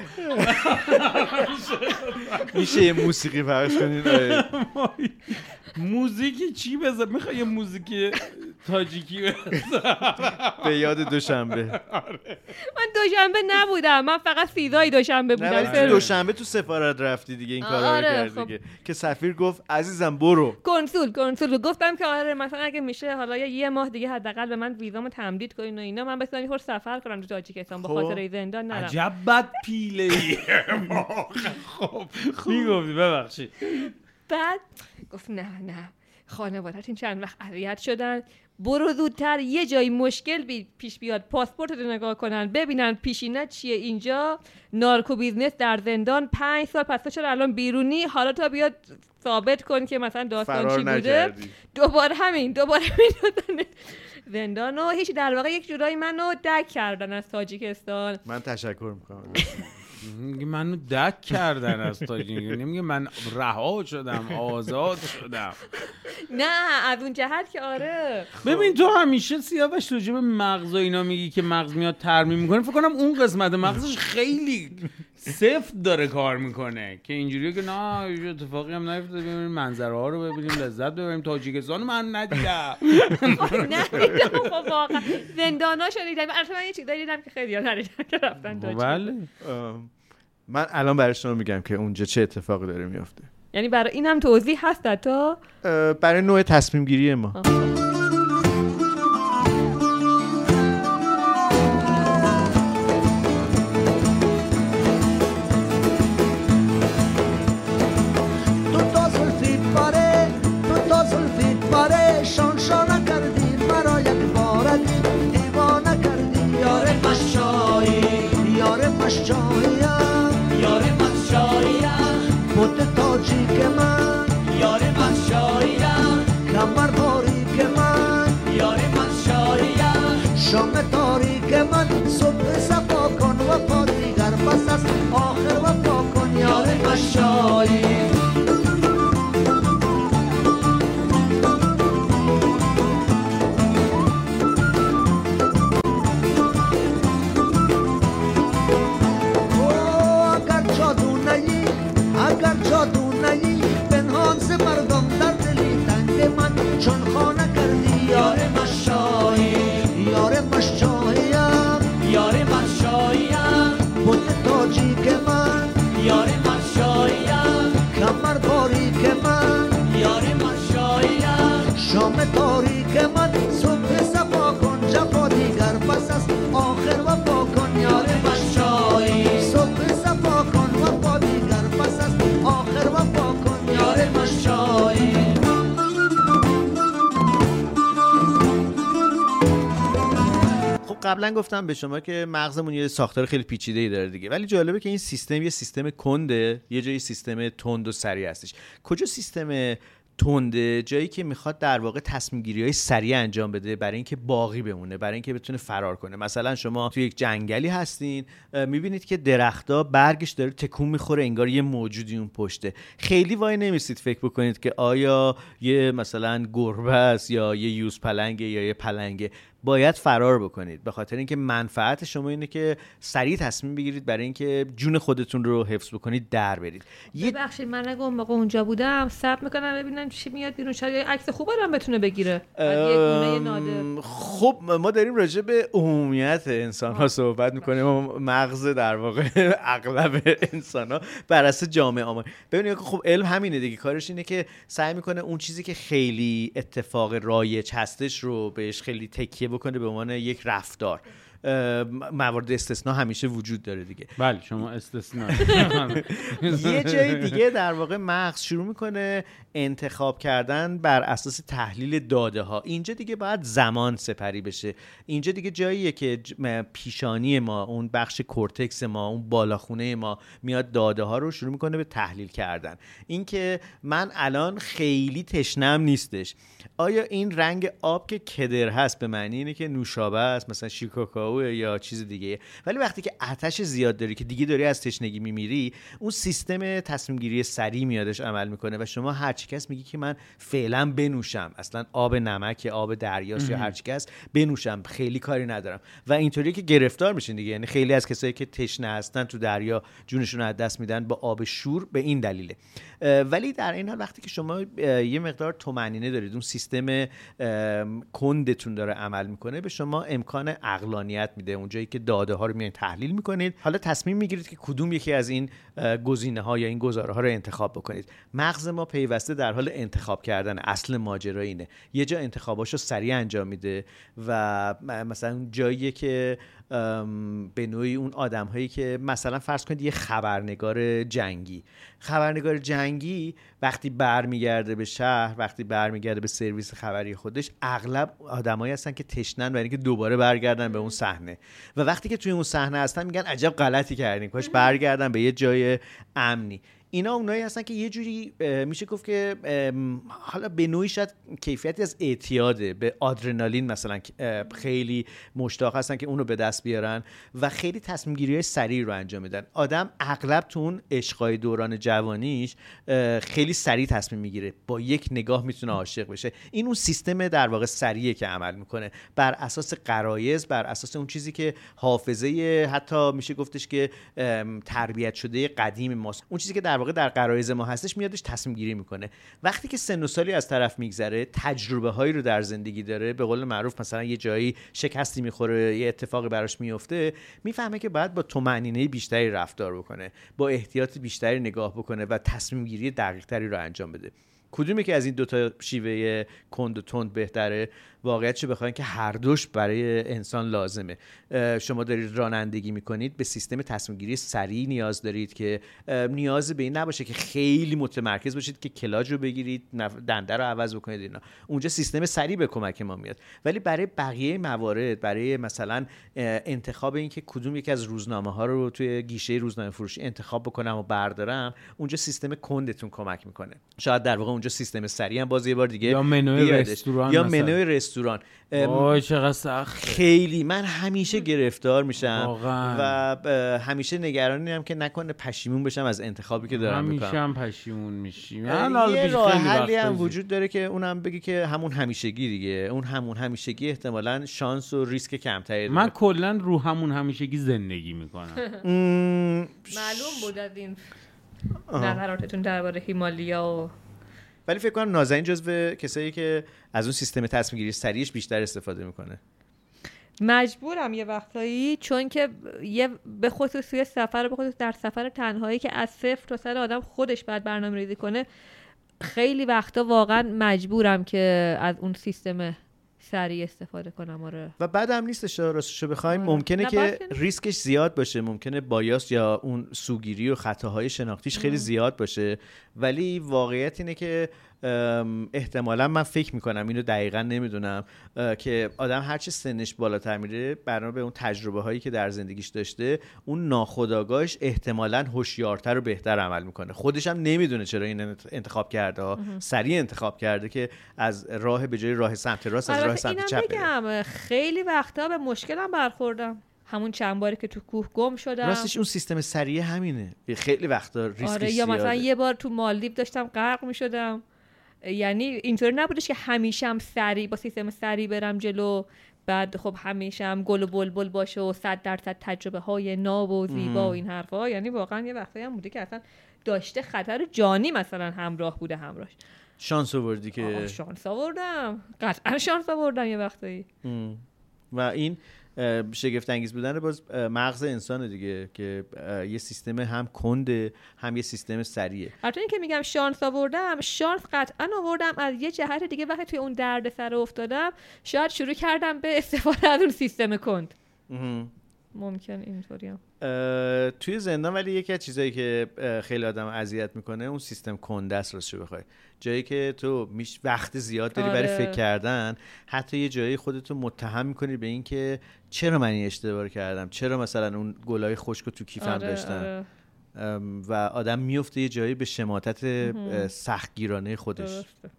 میشه یه موسیقی پخش کنین؟ آره. موزیکی چی بذار میخوای یه موزیک تاجیکی بذار به یاد دوشنبه. من دوشنبه نبودم، من فقط فیزای دوشنبه نه بودم. ولی دوشنبه تو سفارت رفتی دیگه این کارا رو آره، کردی خب. دیگه که سفیر گفت عزیزم برو. کنسول کنسول گفتم که آره مثلا اگه میشه حالا یه ماه دیگه حداقل به من ویزامو تمدید کنین و اینا من بتونم یه خورده سفر کنم تو تاجیکستان به خب. خاطر زندان نرم. عجب بد پیله ای خب میگفتی ببخشید. بعد گفت نه نه خانوادت این چند وقت اذیت شدن برو زودتر یه جایی مشکل بی پیش بیاد پاسپورت رو نگاه کنن ببینن پیشینه چیه اینجا نارکو بیزنس در زندان پنج سال پس تو چرا الان بیرونی حالا تا بیاد ثابت کن که مثلا داستان فرار چی بوده نکردی. دوباره همین دوباره میدادن زندان و هیچ در واقع یک جورایی منو دک کردن از تاجیکستان. من تشکر میکنم. میگه منو دک کردن از تاجیکستان نمیگه من رها شدم آزاد شدم. نه از اون جهت که آره ببین تو همیشه سیاوش راجع به مغز و اینا میگی که مغز میاد ترمیم میکنه فکر کنم اون قسمت مغزش خیلی سفت داره کار میکنه که اینجوریه که نه یه اتفاقی هم نیفتاده ببینیم منظره ها رو ببینیم لذت ببریم تاجیکستان من ندیدم. نه دیدم خب واقعا زنداناشو دیدم البته من یه چیزایی دیدم که خیلی ها ندیدم که رفتن تاجیکستان. بله من الان برای شما میگم که اونجا چه اتفاقی داره میافته. یعنی برای این هم توضیح هست حتی برای نوع تصمیم گیری ما. تو تا زلفیت باره تو تا زلفیت باره شان شان کردی مرا یک بار دیوانه کردی یار مشایی یار مشاییم یار مشاییم بود تاجیک من یار مشاییم کمر باریک من یار مشاییم شام تاریک من صبح صفا کن و پا دیگر پس از آخر و پا کن یار مشاییم. اگر جادو نهی پنهان ز مردم در دلی تنگ من چون خانه کردی یار مشایی یار مشاییم یار مشاییم بود تاجیک من یار مشاییم کمر باریک من یار مشاییم شام تاریک من صبح صفا کن جفا دیگر پس از آخر وفا کن یار مشایی صبح صفا کن وفا دیگر پس از آخر وفا کن یار مشایی. خب قبلا گفتم به شما که مغزمون یه ساختار خیلی پیچیده‌ای داره دیگه ولی جالبه که این سیستم یه سیستم کنده یه جایی سیستم تند و سریع هستش. کجا سیستم تنده؟ جایی که میخواد در واقع تصمیم گیری های سریع انجام بده برای اینکه باقی بمونه برای اینکه بتونه فرار کنه. مثلا شما توی یک جنگلی هستین میبینید که درخت‌ها برگش داره تکون میخوره انگار یه موجودی اون پشته. خیلی وای نمیستید فکر بکنید که آیا یه مثلا گربه است یا یه یوز پلنگه یا یه پلنگه. باید فرار بکنید، به خاطر اینکه منفعت شما اینه که سریع تصمیم بگیرید برای اینکه جون خودتون رو حفظ بکنید در برید. ببخشید من اگه اون موقع اونجا بودم صبر میکنم ببینم چی میاد بیرون، شاید عکس خوبی هم بتونه بگیره. خب ما داریم راجع به عمومیت انسان ها صحبت میکنیم و مغز در واقع اغلب انسان ها بر اساس جامعه آمار. ببینید خب علم همینه دیگه، کارش اینه که سعی میکنه اون چیزی که خیلی اتفاق رایج هستش رو بهش خیلی تکیه بکنه به عنوان یک رفتار. موارد استثناء همیشه وجود داره دیگه. بله شما استثناء. یه جای دیگه در واقع مغز شروع میکنه انتخاب کردن بر اساس تحلیل داده ها. اینجا دیگه باید زمان سپری بشه. اینجا دیگه جاییه که پیشانی ما، اون بخش کورتکس ما، اون بالاخونه ما میاد داده ها رو شروع میکنه به تحلیل کردن. اینکه من الان خیلی تشنم نیستش، آیا این رنگ آب که کدر هست به معنی اینه که نوشابه است، مثلا شیکاکائو یا چیز دیگه، ولی وقتی که آتش زیاد داری که دیگه داری از تشنگی میمیری، اون سیستم تصمیم گیری سریع میادش عمل میکنه و شما هر چی کس میگی که من فعلا بنوشم، اصلا آب نمک، آب دریاست یا هر چی کس بنوشم، خیلی کاری ندارم و اینطوریه که گرفتار میشین دیگه. یعنی خیلی از کسایی که تشنه هستن تو دریا جونشون رو از دست میدن با آب شور به این دلیله. ولی در این حال وقتی که شما یه مقدار طمأنینه دارید، اون سیستم کندتون داره عمل میکنه، به شما امکان عقلانیت میده. اونجایی که داده ها رو میایین تحلیل میکنید، حالا تصمیم میگیرید که کدوم یکی از این گزینه ها یا این گزاره ها رو انتخاب بکنید. مغز ما پیوسته در حال انتخاب کردن. اصل ماجرا اینه، یه جا انتخاباشو سریع انجام میده و مثلا جاییه که به نوعی اون آدم هایی که مثلا فرض کنید یه خبرنگار جنگی خبرنگار جنگی وقتی برمیگرده به شهر، وقتی برمیگرده به سرویس خبری خودش، اغلب آدمایی هستن که تشنن برای اینکه دوباره برگردن به اون صحنه و وقتی که توی اون صحنه هستن میگن عجب غلطی کردیم، کاش برگردن به یه جای امنی. اینا اونایی هستن که یه جوری میشه گفت که حالا به نوعی شاید کیفیتی از اعتیاده به آدرنالین مثلا خیلی مشتاق هستن که اونو به دست بیارن و خیلی تصمیم گیری‌های سریع رو انجام میدن. آدم اغلب تو اون عشقای دوران جوانیش خیلی سریع تصمیم میگیره، با یک نگاه میتونه عاشق بشه. این اون سیستم در واقع سریعه که عمل میکنه بر اساس غرایز، بر اساس اون چیزی که حافظه حتی میشه گفتش که تربیت شده قدیم ماست، اون چیزی که در واقع در غرایز ما هستش میادش تصمیم گیری میکنه. وقتی که سن و سالی از طرف میگذره، تجربه هایی رو در زندگی داره، به قول معروف مثلا یه جایی شکستی میخوره، یه اتفاقی براش میفته، میفهمه که باید با طمأنینه بیشتری رفتار بکنه، با احتیاط بیشتری نگاه بکنه و تصمیم گیری دقیق تری رو انجام بده. کدومی که از این دوتا شیوه کند و تند بهتره؟ واقعیتش بخواین که هر دوش برای انسان لازمه. شما دارید رانندگی میکنید، به سیستم تصمیم گیری سریع نیاز دارید که نیاز به این نباشه که خیلی متمرکز باشید که کلاج رو بگیرید، دنده رو عوض بکنید اینا. اونجا سیستم سریع به کمک ما میاد. ولی برای بقیه موارد، برای مثلا انتخاب این که کدوم یک از روزنامه ها رو توی گیشه روزنامه فروشی انتخاب بکنم و بردارم، اونجا سیستم کندتون کمک میکنه. شاید در واقع اونجا سیستم سریع هم باز یه بار دیگه یا منوی رستوران یا منوی رستوران. وای چقدر سخت. خیلی من همیشه گرفتار میشم واقعا. و همیشه نگرانیم که نکنه پشیمون بشم از انتخابی که دارم میکنم. همیشه هم پشیمون میشیم. یه راه حلی هم وجود داره که اونم بگی که همون همیشگی دیگه، اون همون همیشگی احتمالاً شانس و ریسک کمتری داره. من کلا رو همون همیشگی زندگی میکنم. معلوم بود از این نظراتتون درباره هیمالیا و ولی فکر کنم نازنین جزو کسایی که از اون سیستم تصمیم گیری سریعش بیشتر استفاده میکنه. مجبورم یه وقتایی، چون که یه به خصوص توی سفر، به خصوص در سفر تنهایی که از صفر تا صد آدم خودش بعد برنامه‌ریزی کنه، خیلی وقتا واقعا مجبورم که از اون سیستم سریع استفاده کنم. آره. و بعدم نیستش راستشو بخوایم آره. ممکنه که بسید. ریسکش زیاد باشه، ممکنه بایاس یا اون سوگیری و خطاهای شناختیش خیلی زیاد باشه، ولی واقعیت اینه که احتمالا من فکر میکنم، اینو دقیقا نمیدونم، که آدم هرچی سنش بالاتر میره بنا به اون تجربه هایی که در زندگیش داشته، اون ناخودآگاهش احتمالا هوشیارتر و بهتر عمل میکنه. خودش هم نمیدونه چرا این انتخاب کرده، سریع انتخاب کرده که از راه به جای راه سمت راست از راه سمت چپ بره. خیلی وقتا به مشکلم برخوردم، همون چند باری که تو کوه گم شدم. راستش اون سیستم سریع همینه، خیلی وقتا ریسکش آره. یا مثلا یه بار تو مالدیو داشتم غرق میشدم، یعنی اینطوری نبودش که همیشه هم سریع با سیستم سریع برم جلو، بعد خب همیشه هم گل و بلبل باشه و صد درصد تجربه های ناب و زیبا و این حرفا. یعنی واقعا یه وقتی هم بوده که اصلا داشته خطر جانی مثلا همراه بوده همراهش. شانس آوردی که شانس آوردم، قطعا شانس آوردم یه وقتی. و این شگفت انگیز بودن باز مغز انسانه دیگه که یه سیستم هم کنده هم یه سیستم سریعه. البته این که میگم شانس آوردم، شانس قطعا آوردم از یه جهت دیگه. وقتی توی اون درد سر افتادم شاید شروع کردم به استفاده از اون سیستم کند. ممکن اینطوری هم توی زندان. ولی یکی از چیزایی که خیلی آدم اذیت میکنه اون سیستم کنده است. راستش بخوای جایی که تو میش وقت زیاد داری آره. برای فکر کردن، حتی یه جایی خودتو متهم میکنی به این که چرا من این اشتباه کردم، چرا مثلا اون گلای خشکو تو کیفم آره، داشتم. آره. و آدم میفته یه جایی به شماتت سختگیرانه خودش. درسته.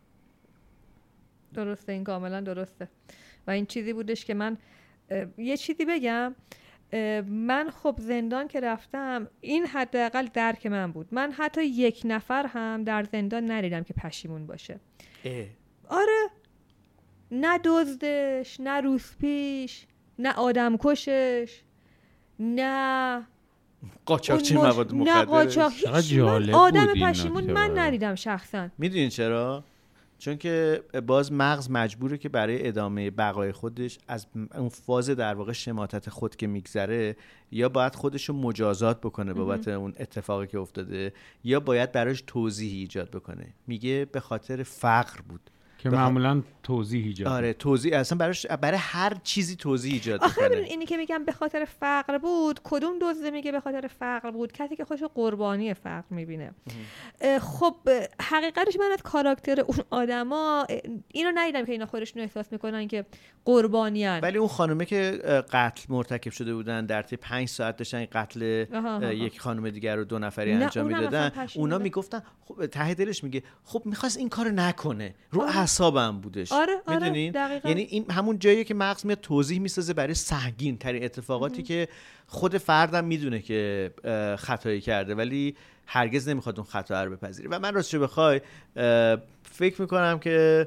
درسته، این کاملا درسته. و این چیزی بودش که من یه چیزی بگم، من خب زندان که رفتم این حداقل درک من بود. من حتی یک نفر هم در زندان ندیدم که پشیمون باشه. اه. آره، نه دزدش، نه روسپیش، نه آدم کشش، نه قاچاقچی مش... مواد مخدر. نه قاچاق، هیچ من آدم پشیمون من ندیدم شخصا. میدونین چرا؟ چون که باز مغز مجبوره که برای ادامه بقای خودش از اون فاز در واقع شماتت خود که میگذره، یا باید خودشو مجازات بکنه بابت اون اتفاقی که افتاده، یا باید براش توضیحی ایجاد بکنه. میگه به خاطر فقر بود که معمولا توضیح ایجاد. آره توضیح اصلا براش، برای هر چیزی توضیح ایجاد آخه میکنه. اینی که میگم به خاطر فقر بود، کدوم دزد میگه به خاطر فقر بود؟ کسی که خودشو قربانی فقر میبینه. خب حقیقتش من از کاراکتر اون آدما اینو ندیدم که اینا خودشون احساس میکنن که قربانیان. ولی اون خانومه که قتل مرتکب شده بودن در طی پنج ساعت داشتن قتل آها آها. یک خانم دیگر رو دو نفری انجام میدادن، اونا میگفتن خب ته دلش میگه خب میخواست این کارو نکنه، رو اعصابم بودش. آره آره میدونین؟ یعنی این همون جاییه که مغز میاد توضیح میسازه برای سهمگین ترین اتفاقاتی که خود فردم میدونه که خطایی کرده ولی هرگز نمیخواد اون خطا رو بپذیره. و من راستش بخوای فکر میکنم که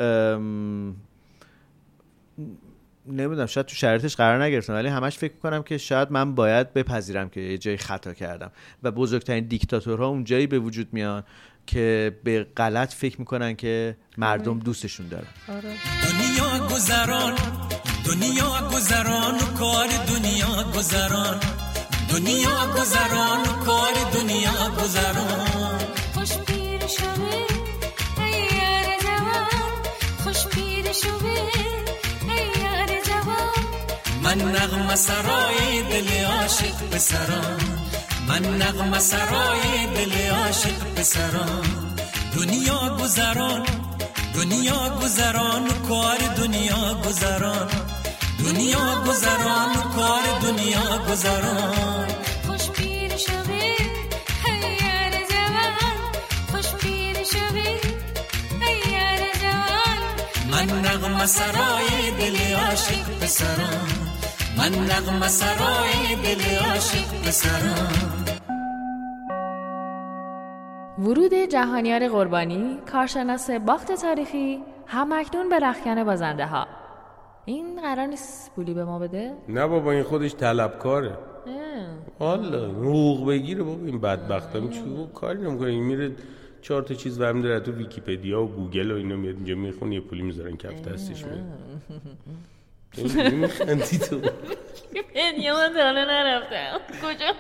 نمیدونم، شاید تو شرایطش قرار نگرفتم، ولی همش فکر میکنم که شاید من باید بپذیرم که یه جایی خطا کردم. و بزرگترین دیکتاتورها اون جایی به وجود میان که به غلط فکر میکنن که مردم دوستشون دارن. آره. دنیا گذران، دنیا گذران و کار دنیا گذران، دنیا گذران و کار دنیا گذران. خوش پیر شوه ای یار جوان، خوش پیر شوه ای یار جوان. من نغمه سرای دل عاشق پسران، من نغمه سرای دل عاشق پسران. دنیا گذران، دنیا گذران و کار دنیا گذران، دنیا گذران و کار دنیا گذران. خوش پیر شوی ای یار جوان، خوش پیر شوی ای یار جوان. من نغمه سرای دل عاشق پسران، من نغمه سرای دل عاشق پسران. ورود جهانیار قربانی، کارشناس باخت تاریخی، همکنون به رختکن بازنده ها. این قرار نیست پولی به ما بده؟ نه بابا، این خودش طلبکاره. والا حقوق بگیره بابا. این بدبختا میچو کاری نمیکنه، این میره چهار تا چیز ورم داره تو ویکی‌پدیا و گوگل و اینا، میاد اینجا میخونه، یه پولی میذارن کف دستش میاد. این میخندی تو؟ ویکی‌پدیا من تا حالا نرفتم. کجا؟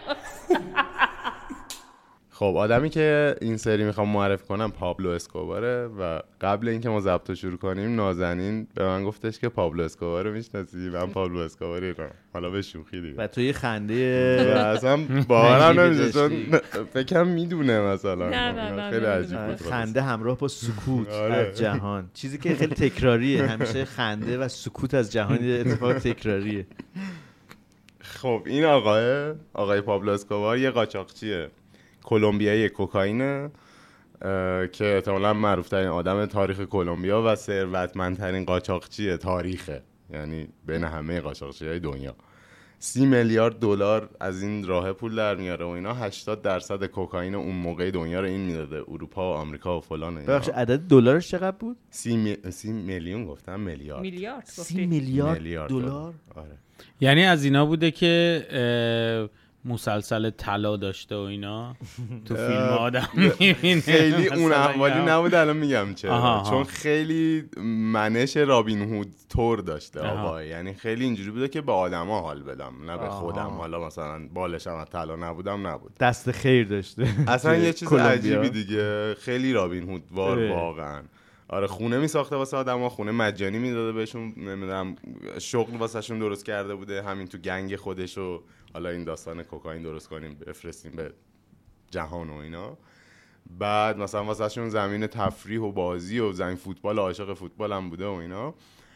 خب آدمی که این سری میخوام معرفی کنم پابلو اسکوباره و قبل اینکه ما ضبط رو شروع کنیم نازنین به من گفتش که پابلو اسکوبار رو میشناسی؟ من پابلو اسکوبار رو حالا به شوخی دیگه و تو یه خنده و اصلا باورم نمیشه چون فکرم میدونه مثلا. نه نه نه خیلی عجیب بود. خنده همراه با سکوت از جهان، چیزی که خیلی تکراریه. همیشه خنده و سکوت از جهان یه اتفاق تکراریه. خب این آقای آقای پابلو اسکوبار یه قاچاقچیه کلمبیایی کوکائین که احتمالاً معروف‌ترین آدم تاریخ کلمبیا و ثروتمندترین قاچاقچی تاریخه، یعنی بین همه قاچاقچی‌های دنیا. سی میلیارد دلار از این راه پول در میاره و اینا. هشتاد درصد کوکائین اون موقع دنیا رو این میداده، اروپا و آمریکا و فلان و اینا. ببخشید عدد دلارش چقدر بود؟ سی, می... سی میلیون گفتم میلیارد میلیارد سی میلیارد, میلیارد دلار. آره. یعنی از اینا بوده که مسلسل طلا داشته و اینا تو فیلم آدم میبینه. خیلی اون احوالی نبود، الان میگم چرا. آها. چون خیلی منش رابین هود تور داشته آها. آقا، یعنی خیلی اینجوری بوده که به آدما حال بدم نه به آها. خودم. حالا مثلا بالشم از طلا نبودم نبود، دست خیر داشته. اصلا یه چیز کلمبیا. عجیبی دیگه، خیلی رابین هود وار اه. واقعا. آره خونه میساخته واسه آدما، خونه مجانی میداده بهشون، نمیدونم شغل واسهشون درست کرده بوده، همین تو گنگ خودش و حالا این داستان کوکائین درست کنیم بفرستیم به جهان و اینا. بعد مثلا واسهشون زمین تفریح و بازی و زمین فوتبال، عاشق فوتبال هم بوده و اینا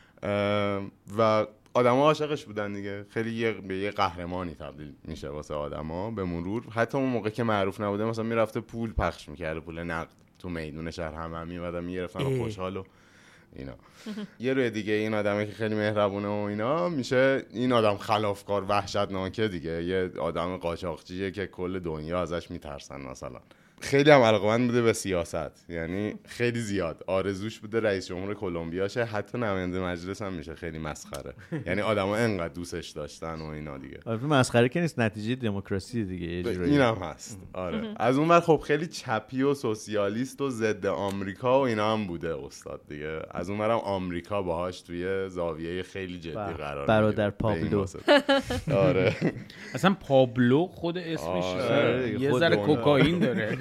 و آدما عاشقش بودن دیگه. خیلی یه به یه قهرمانی تبدیل میشه واسه آدما به مرور. حتی اون موقع که معروف نبوده مثلا میرفته پول پخش میکرده، پول نقد تو میدون شهر، همه هم میومدن میگرفتن و خوشحال و اینا. یه روی دیگه این آدمی که خیلی مهربونه و اینا میشه این آدم خلافکار وحشتناکه دیگه، یه آدم قاچاقچیه که کل دنیا ازش میترسن مثلا. خیلی هم علاقه‌مند بوده به سیاست، یعنی خیلی زیاد آرزوش بوده رئیس جمهور کلمبیا شه، حتی نماینده مجلس هم میشه. خیلی مسخره، یعنی آدما انقدر دوستش داشتن و اینا دیگه. آره مسخره که نیست، نتیجه دموکراسی دیگه یه جوری. اینم هست. آره از اون ور خب خیلی چپی و سوسیالیست و ضد آمریکا و اینا هم بوده استاد دیگه. از اون ورم آمریکا باهاش توی زاویه خیلی جدی قرار برادر پابلو. آره اصلا پابلو خود اسمش آره. یه ذره کوکائین داره.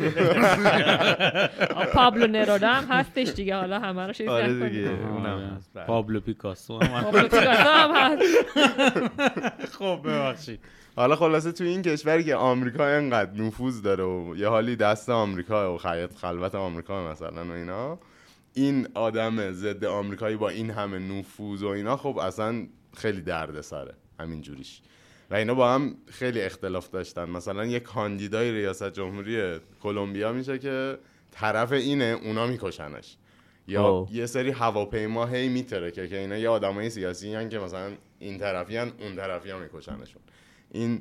پابلو نرودا هم هستش دیگه، حالا همه رو چیز آره نکنیم. دیگه اونم هست. پابلو پیکاسو هم پابلو پیکاسو هم هست. خب ببخشید. حالا خلاصه تو این کشوری که آمریکا اینقدر نفوذ داره و یه حالی دست آمریکا و خیاط خلوت آمریکا مثلا و اینا، این آدم ضد آمریکایی با این همه نفوذ و اینا خب اصلا خیلی دردسره همین جوریش. و اینا با هم خیلی اختلاف داشتن. مثلا یک کاندیدای ریاست جمهوری کلمبیا میشه که طرف اینه، اونا میکشنش. یا أوه. یه سری هواپیما هی میترکه که اینا یه آدمای سیاسی هن که مثلا این طرفی هن اون طرفی ها میکشنشون. این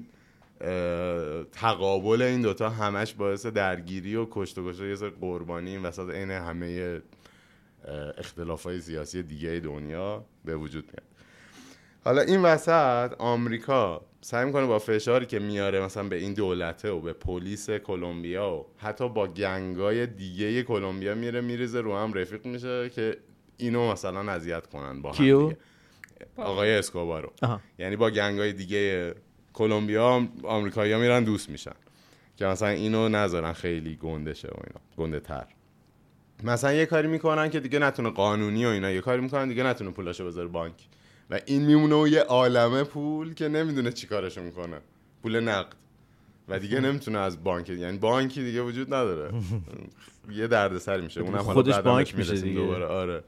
تقابل این دوتا همش باعث درگیری و کشت و کشت یه سری قربانی این وسط این همه اختلافای سیاسی دیگه دنیا به وجود میاد. حالا این وسط آمریکا سعی میکنه با فشاری که میاره مثلا به این دولته و به پلیس کلمبیا و حتی با گنگای دیگه کلمبیا میره میریزه رو هم رفیق میشه که اینو مثلا اذیت کنن با هم دیگه. آقای اسکوبارو. یعنی با گنگای دیگه کلمبیا آمریکایی‌ها میرن دوست میشن که مثلا اینو نذارن خیلی گنده شه و اینا، گنده تر. مثلا یه کاری میکنن که دیگه نتونه قانونی و اینا، یه کاری میکنن دیگه نتونه پولاشو بذاره بانک و این میمونه و یه عالمه پول که نمیدونه چی کارشو میکنه، پول نقد و دیگه نمیتونه از بانک، یعنی بانکی دیگه وجود نداره. یه دردسر میشه اونم خودش بانک میشه دیگه دوباره. آره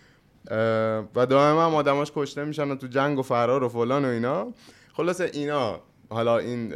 و دائما هم آدماش کشته میشن و تو جنگ و فرار و فلان و اینا. خلاصه اینا حالا این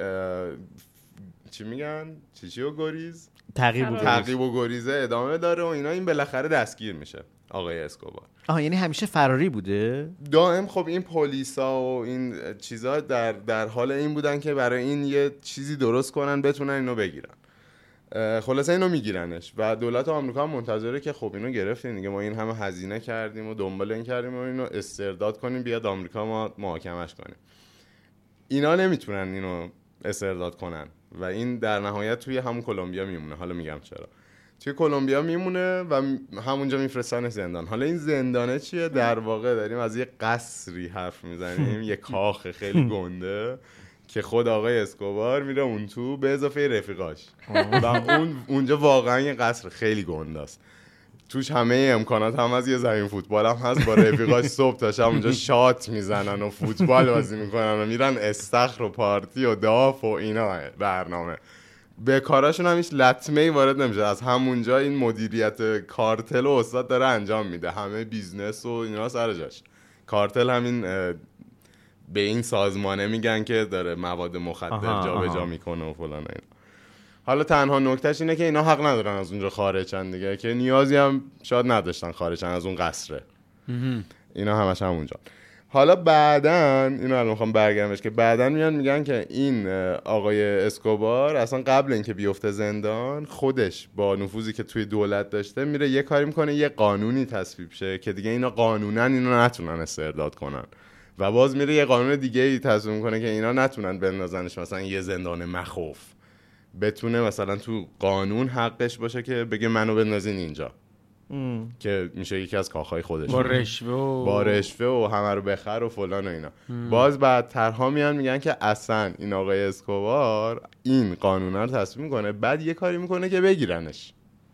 چی میگن چی چی و گریز تعقیب و تعقیب و گریزه ادامه داره و اینا. این بالاخره دستگیر میشه آقای اسکوبار. آها یعنی همیشه فراری بوده دائم. خب این پلیسا و این چیزا در در حال این بودن که برای این یه چیزی درست کنن بتونن اینو بگیرن. خلاصه اینو میگیرنش و دولت آمریکا هم منتظره که خب اینو گرفتین دیگه، ما این همه هزینه کردیم و دنبال این کردیم و اینو استرداد کنیم بیاد آمریکا ما محاکمش کنیم. اینا نمیتونن اینو استرداد کنن و این در نهایت توی همون کلمبیا میمونه. حالا میگم چرا. توی کلمبیا میمونه و همونجا میفرستن زندان. حالا این زندانه چیه؟ در واقع داریم از یه قصری حرف میزنیم، یه کاخ خیلی گنده که خود آقای اسکوبار میره اون تو به اضافه رفیقاش و اون اونجا واقعا یه قصر خیلی گنده است. توش همه امکانات هم از یه زمین فوتبال هم هست. با رفیقاش صبح تا شب اونجا شات میزنن و فوتبال بازی میکنن و میرن استخر و پارتی و داف و اینا برنامه. به کاراشون هم هیچ لطمه‌ای وارد نمیشه. از همونجا این مدیریت کارتل و استاد داره انجام میده، همه بیزنس و اینا سر جاش. کارتل همین به این سازمانه میگن که داره مواد مخدر جابجا میکنه و فلان اینا. حالا تنها نکتهش اینه که اینا حق ندارن از اونجا خارجن دیگه، که نیازی هم شاید نداشتن خارجن از اون قصره. اینا همش همونجا. حالا بعدن اینو الان میخوام برگردمش که بعدن میان میگن که این آقای اسکوبار اصلا قبل اینکه بیفته زندان خودش با نفوذی که توی دولت داشته میره یه کاری میکنه یه قانونی تصویب شه که دیگه اینا قانونا اینو نتونن استرداد کنن و باز میره یه قانون دیگه ای تصویب میکنه که اینا نتونن بندازنش مثلا یه زندان مخوف، بتونه مثلا تو قانون حقش باشه که بگه منو بندازین اینجا ام. که میشه یکی از کاخهای خودش با رشوه و با رشوه و همه رو بخر و فلان و اینا ام. باز بعد ترها میان میگن که اصلا این آقای اسکوبار این قانونا رو تصویب میکنه بعد یه کاری میکنه که بگیرنش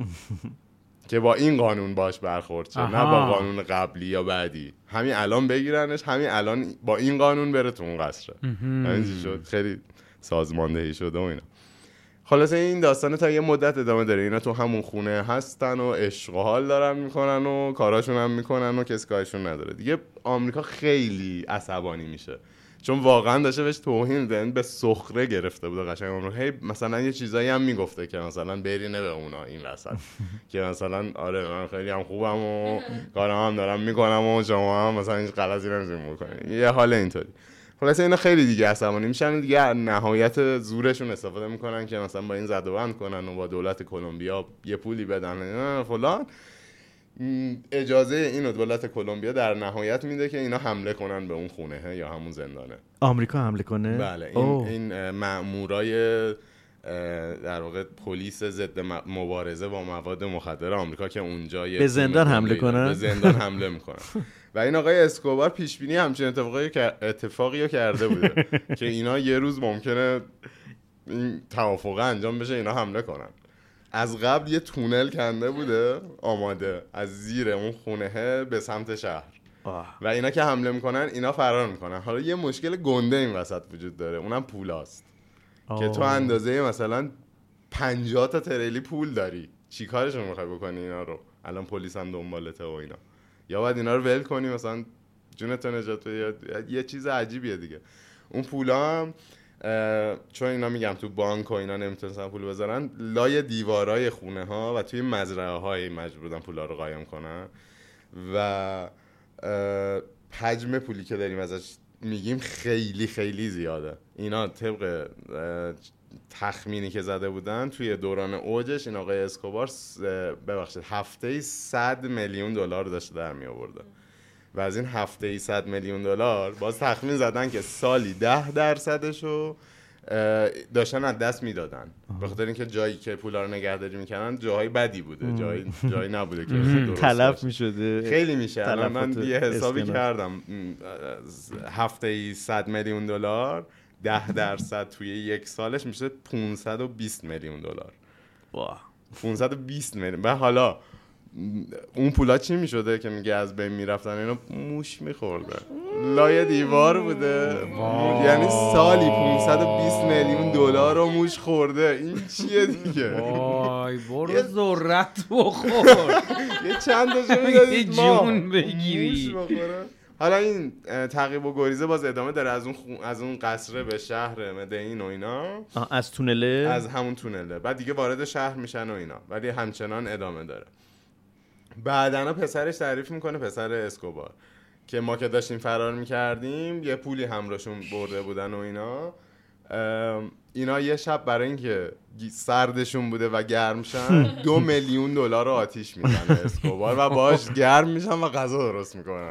که با این قانون باش برخورد شه نه با قانون قبلی یا بعدی، همین الان بگیرنش، همین الان با این قانون بره تو اون قصر. همین شد، خیلی سازماندهی شده و اینا. خلاصه این داستان تا یه مدت ادامه داره، اینا تو همون خونه هستن و عشق و حال دارن میکنن و کاراشون هم میکنن و کسی کارشون نداره. دیگه آمریکا خیلی عصبانی میشه چون واقعا داشته بهش توهین می‌کنن، به سخره گرفته بود قشنگ اون رو. هی مثلا یه چیزایی هم میگفته که مثلا برینه به اونا این وسط که مثلا آره من خیلی هم خوبم و کارام هم دارم میکنم و شما هم مثلا این غلطی نمی‌تونید بکنید، یه حال اینطوری. خلاصه اینا خیلی دیگه عصبانی میشن دیگه، نهایت زورشون استفاده میکنن که مثلا با این زد و بند کنن و با دولت کلمبیا یه پولی بدن فلان. اجازه اینو دولت کلمبیا در نهایت میده که اینا حمله کنن به اون خونه یا همون زندانه. آمریکا حمله کنه؟ بله این اوه. این مأمورای در واقع پلیس ضد مبارزه با مواد مخدر آمریکا که اونجا به زندان حمله کنن، به زندان حمله میکنن و این آقای اسکوبار پیش بینی همچین اتفاقی اتفاقی کرده بوده که اینا یه روز ممکنه این توافق انجام بشه اینا حمله کنن. از قبل یه تونل کنده بوده آماده از زیر اون خونه به سمت شهر آه. و اینا که حمله میکنن اینا فرار میکنن. حالا یه مشکل گنده این وسط وجود داره، اونم پولاست آه. که تو اندازه مثلا پنجاه تا تریلی پول داری، چی کارشون میخوای بکنی اینا رو؟ الان پلیس هم دنبالته و اینا، یا باید اینا رو ول کنی مثلا جونتو نجات بدی، یه چیز عجیبیه دیگه. اون پولا هم چون اینا میگم تو بانک و اینا نمیتونستن پول بذارن، لای دیوارای خونه ها و توی مزرعه های مجبور بودن پولا رو قایم کنن و حجم پولی که داریم ازش میگیم خیلی خیلی زیاده. اینا طبق تخمینی که زده بودن توی دوران اوجش این آقای اسکوبار ببخشید هفته‌ای صد میلیون دلار داشته در می آورده و از این هفته‌ای صد میلیون دلار باز تخمین زدن که سالی ده درصدشو داشتن از دست میدادن به خاطر اینکه جایی که پولا رو نگهداری میکنن جاهای بدی بوده، جایی جایی نبوده که تلف میشده. خیلی میشه. الان من یه حسابی کردم، هفته‌ای صد میلیون دلار ده درصد توی یک سالش میشه پانصد و بیست میلیون دلار. واه پانصد و بیست میلیون. و حالا اون پولا چی میشده که میگه از بین میرفتن؟ اینا موش میخورده، لای دیوار بوده، یعنی سالی پانصد و بیست میلیون دلار رو موش خورده. این چیه دیگه؟ وای برو ذرت بخور یه چند تاشو میدادید ما جون بگیری. حالا این تعقیب و گریزه باز ادامه داره از اون خو... از اون قصر به شهر مدین و اینا، از تونله، از همون تونله بعد دیگه وارد شهر میشن و اینا، ولی همچنان ادامه داره. بعدنا پسرش تعریف میکنه، پسر اسکوبار، که ما که داشتیم فرار میکردیم یه پولی همراهشون برده بودن و اینا. اینا یه شب برای اینکه سردشون بوده و گرم شن دو میلیون دلار رو آتیش میزنه اسکوبار و باهاش گرم میشن و غذا درست میکنن.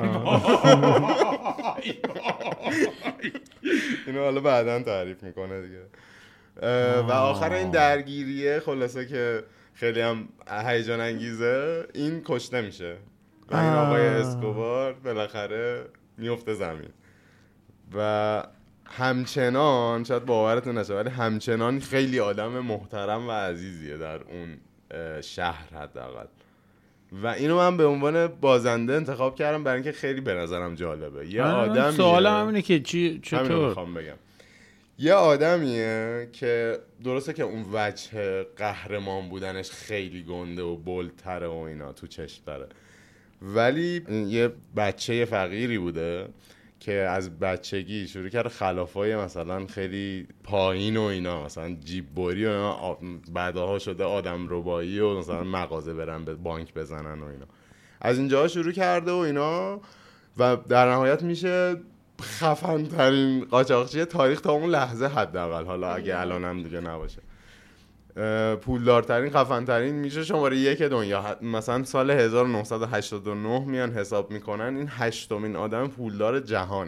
اینو حالا بعداً تعریف میکنه دیگه. و آخر این درگیریه خلاصه که خیلی هم هیجان انگیزه، این کشته میشه و این آقای اسکوبار بالاخره میفته زمین و همچنان شاید باورتون نشه ولی همچنان خیلی آدم محترم و عزیزیه در اون شهر حداقل. و اینو من به عنوان بازنده انتخاب کردم برای اینکه خیلی به نظرم جالبه. یه آدمیه، سوالم همینه که چی چطور میخوام بگم، یه آدمیه که درسته که اون وجه قهرمان بودنش خیلی گنده و بولتره و اینا تو چشم داره، ولی یه بچه فقیری بوده که از بچگی شروع کرده خلافای مثلا خیلی پایین و اینا، مثلا جیب بری و اینا، بعدها شده آدم ربایی و مثلا مغازه برن به بانک بزنن و اینا. از اینجا شروع کرده و اینا و در نهایت میشه خفن ترین قاچاقچی تاریخ تا اون لحظه حداقل، حالا اگه الانم دیگه نباشه. پولدارترین خفنترین میشه شماره یک دنیا. مثلا سال هزار و نهصد و هشتاد و نه میان حساب میکنن این هشتمین آدم پولدار جهانه.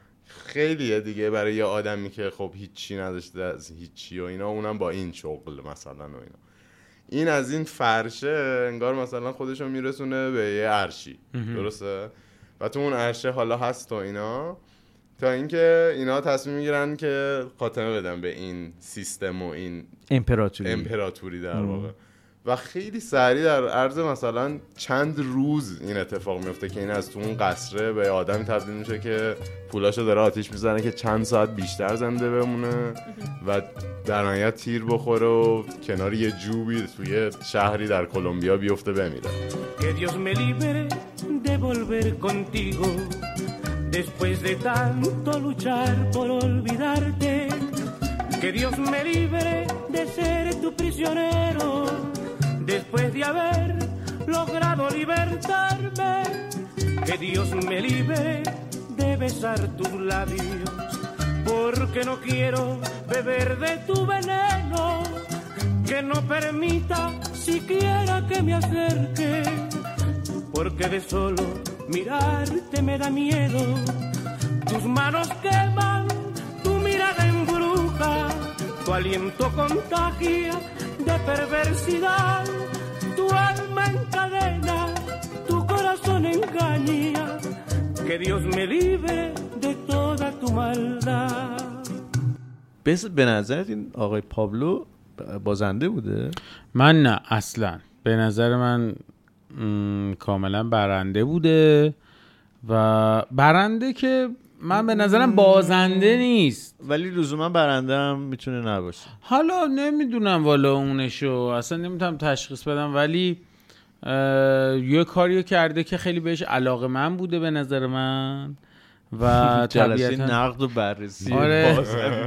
خیلیه دیگه برای یه آدمی که خب هیچی نداشته از هیچی و اینا، اونم با این شغل مثلا و اینا. این از این فرشه انگار مثلا خودشو میرسونه به یه عرشی، درسته؟ و تو اون عرشه حالا هست و اینا، تا اینکه اینا تصمیم میگیرن که خاتمه بدن به این سیستم و این امپراتوری امپراتوری در واقع. و خیلی سریع در عرض مثلا چند روز این اتفاق میفته که این از تو اون قصره به آدمی تبدیل میشه که پولاشو داره آتیش میزنه که چند ساعت بیشتر زنده بمونه و در نهایت تیر بخوره و کنار یه جوبی توی شهری در کلمبیا بیفته بمیره. Que Dios me libre de volver contigo después de tanto luchar por olvidarte. Que Dios me libre de ser tu prisionero después de haber logrado libertarme. Que Dios me libre de besar tus labios porque no quiero beber de tu veneno. Que no permita siquiera que me acerque porque de solo mirarte me da miedo. Tus manos queman, tu mirada embruja, tu aliento contagia de perversidad, tu alma encadena, tu corazón engaña. Que Dios me libre de toda tu maldad. بس به نظرت این آقای پابلو بازنده بوده؟ من نه اصلا، به نظر من م... کاملا برنده بوده و برنده که من به نظرم بازنده نیست، ولی لزوما برنده هم میتونه نباشه. حالا نمیدونم والا اونشو اصلا نمیتونم تشخیص بدم، ولی یه کاریو کرده که خیلی بهش علاقه من بوده به نظر من و جلسه نقد و بررسی. آره.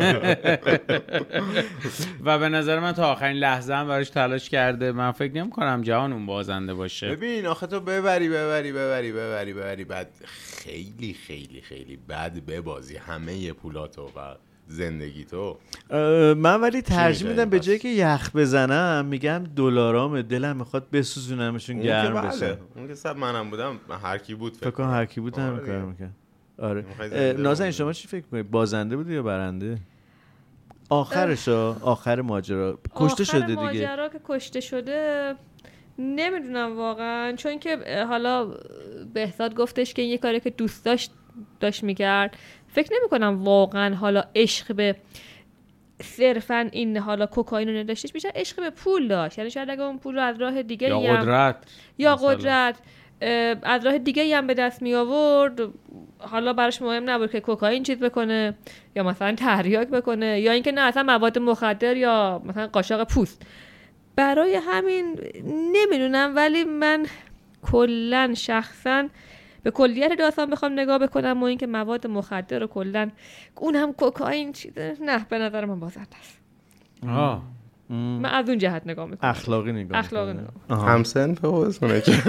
و به نظر من تا آخرین لحظه هم براش تلاش کرده. من فکر نمی کنم جهان اون بازنده باشه. ببین آخه تو ببری ببری ببری ببری ببری بعد خیلی خیلی خیلی بد ببازی همه پولاتو و زندگی تو. من ولی ترجیح میدم به جایی که یخ بزنم میگم دلارام دلم میخواد بسوزونمشون گرم بشه. اون که سب منم بودم هر کی بود فکر کنم هر کی بود هم کار میکنه. آره نازنین شما چی فکر میکنید؟ بازنده بود یا برنده؟ آخرشا آخر ماجرا کشته شده دیگه. آخر ماجرا که کشته شده نمیدونم واقعا، چون که حالا بهزاد گفتش که این یه کاری که دوست داشت داشت میکرد. فکر نمی کنم واقعا حالا عشق به صرفا این حالا کوکائین رو نداشتش، بیشتر عشق به پول داشت. یعنی شاید اگه اون پول رو از راه دیگه یا قدرت یا قدرت از راه دیگه هم به دست می آورد، حالا براش مهم نبود که کوکائین چیز بکنه یا مثلا تریاک بکنه یا اینکه نه اصلا مواد مخدر یا مثلا قاشق پوست. برای همین نمیدونم، ولی من کلن شخصا به کلیت داستان بخوام نگاه بکنم و اینکه مواد مخدر و کلن اون هم کوکائین چیزه، نه به نظر من بازنده است. آه من از اون جهت نگاه میکنم. اخلاقی نگاه اخلاقی نگاه همسن به حوزونه که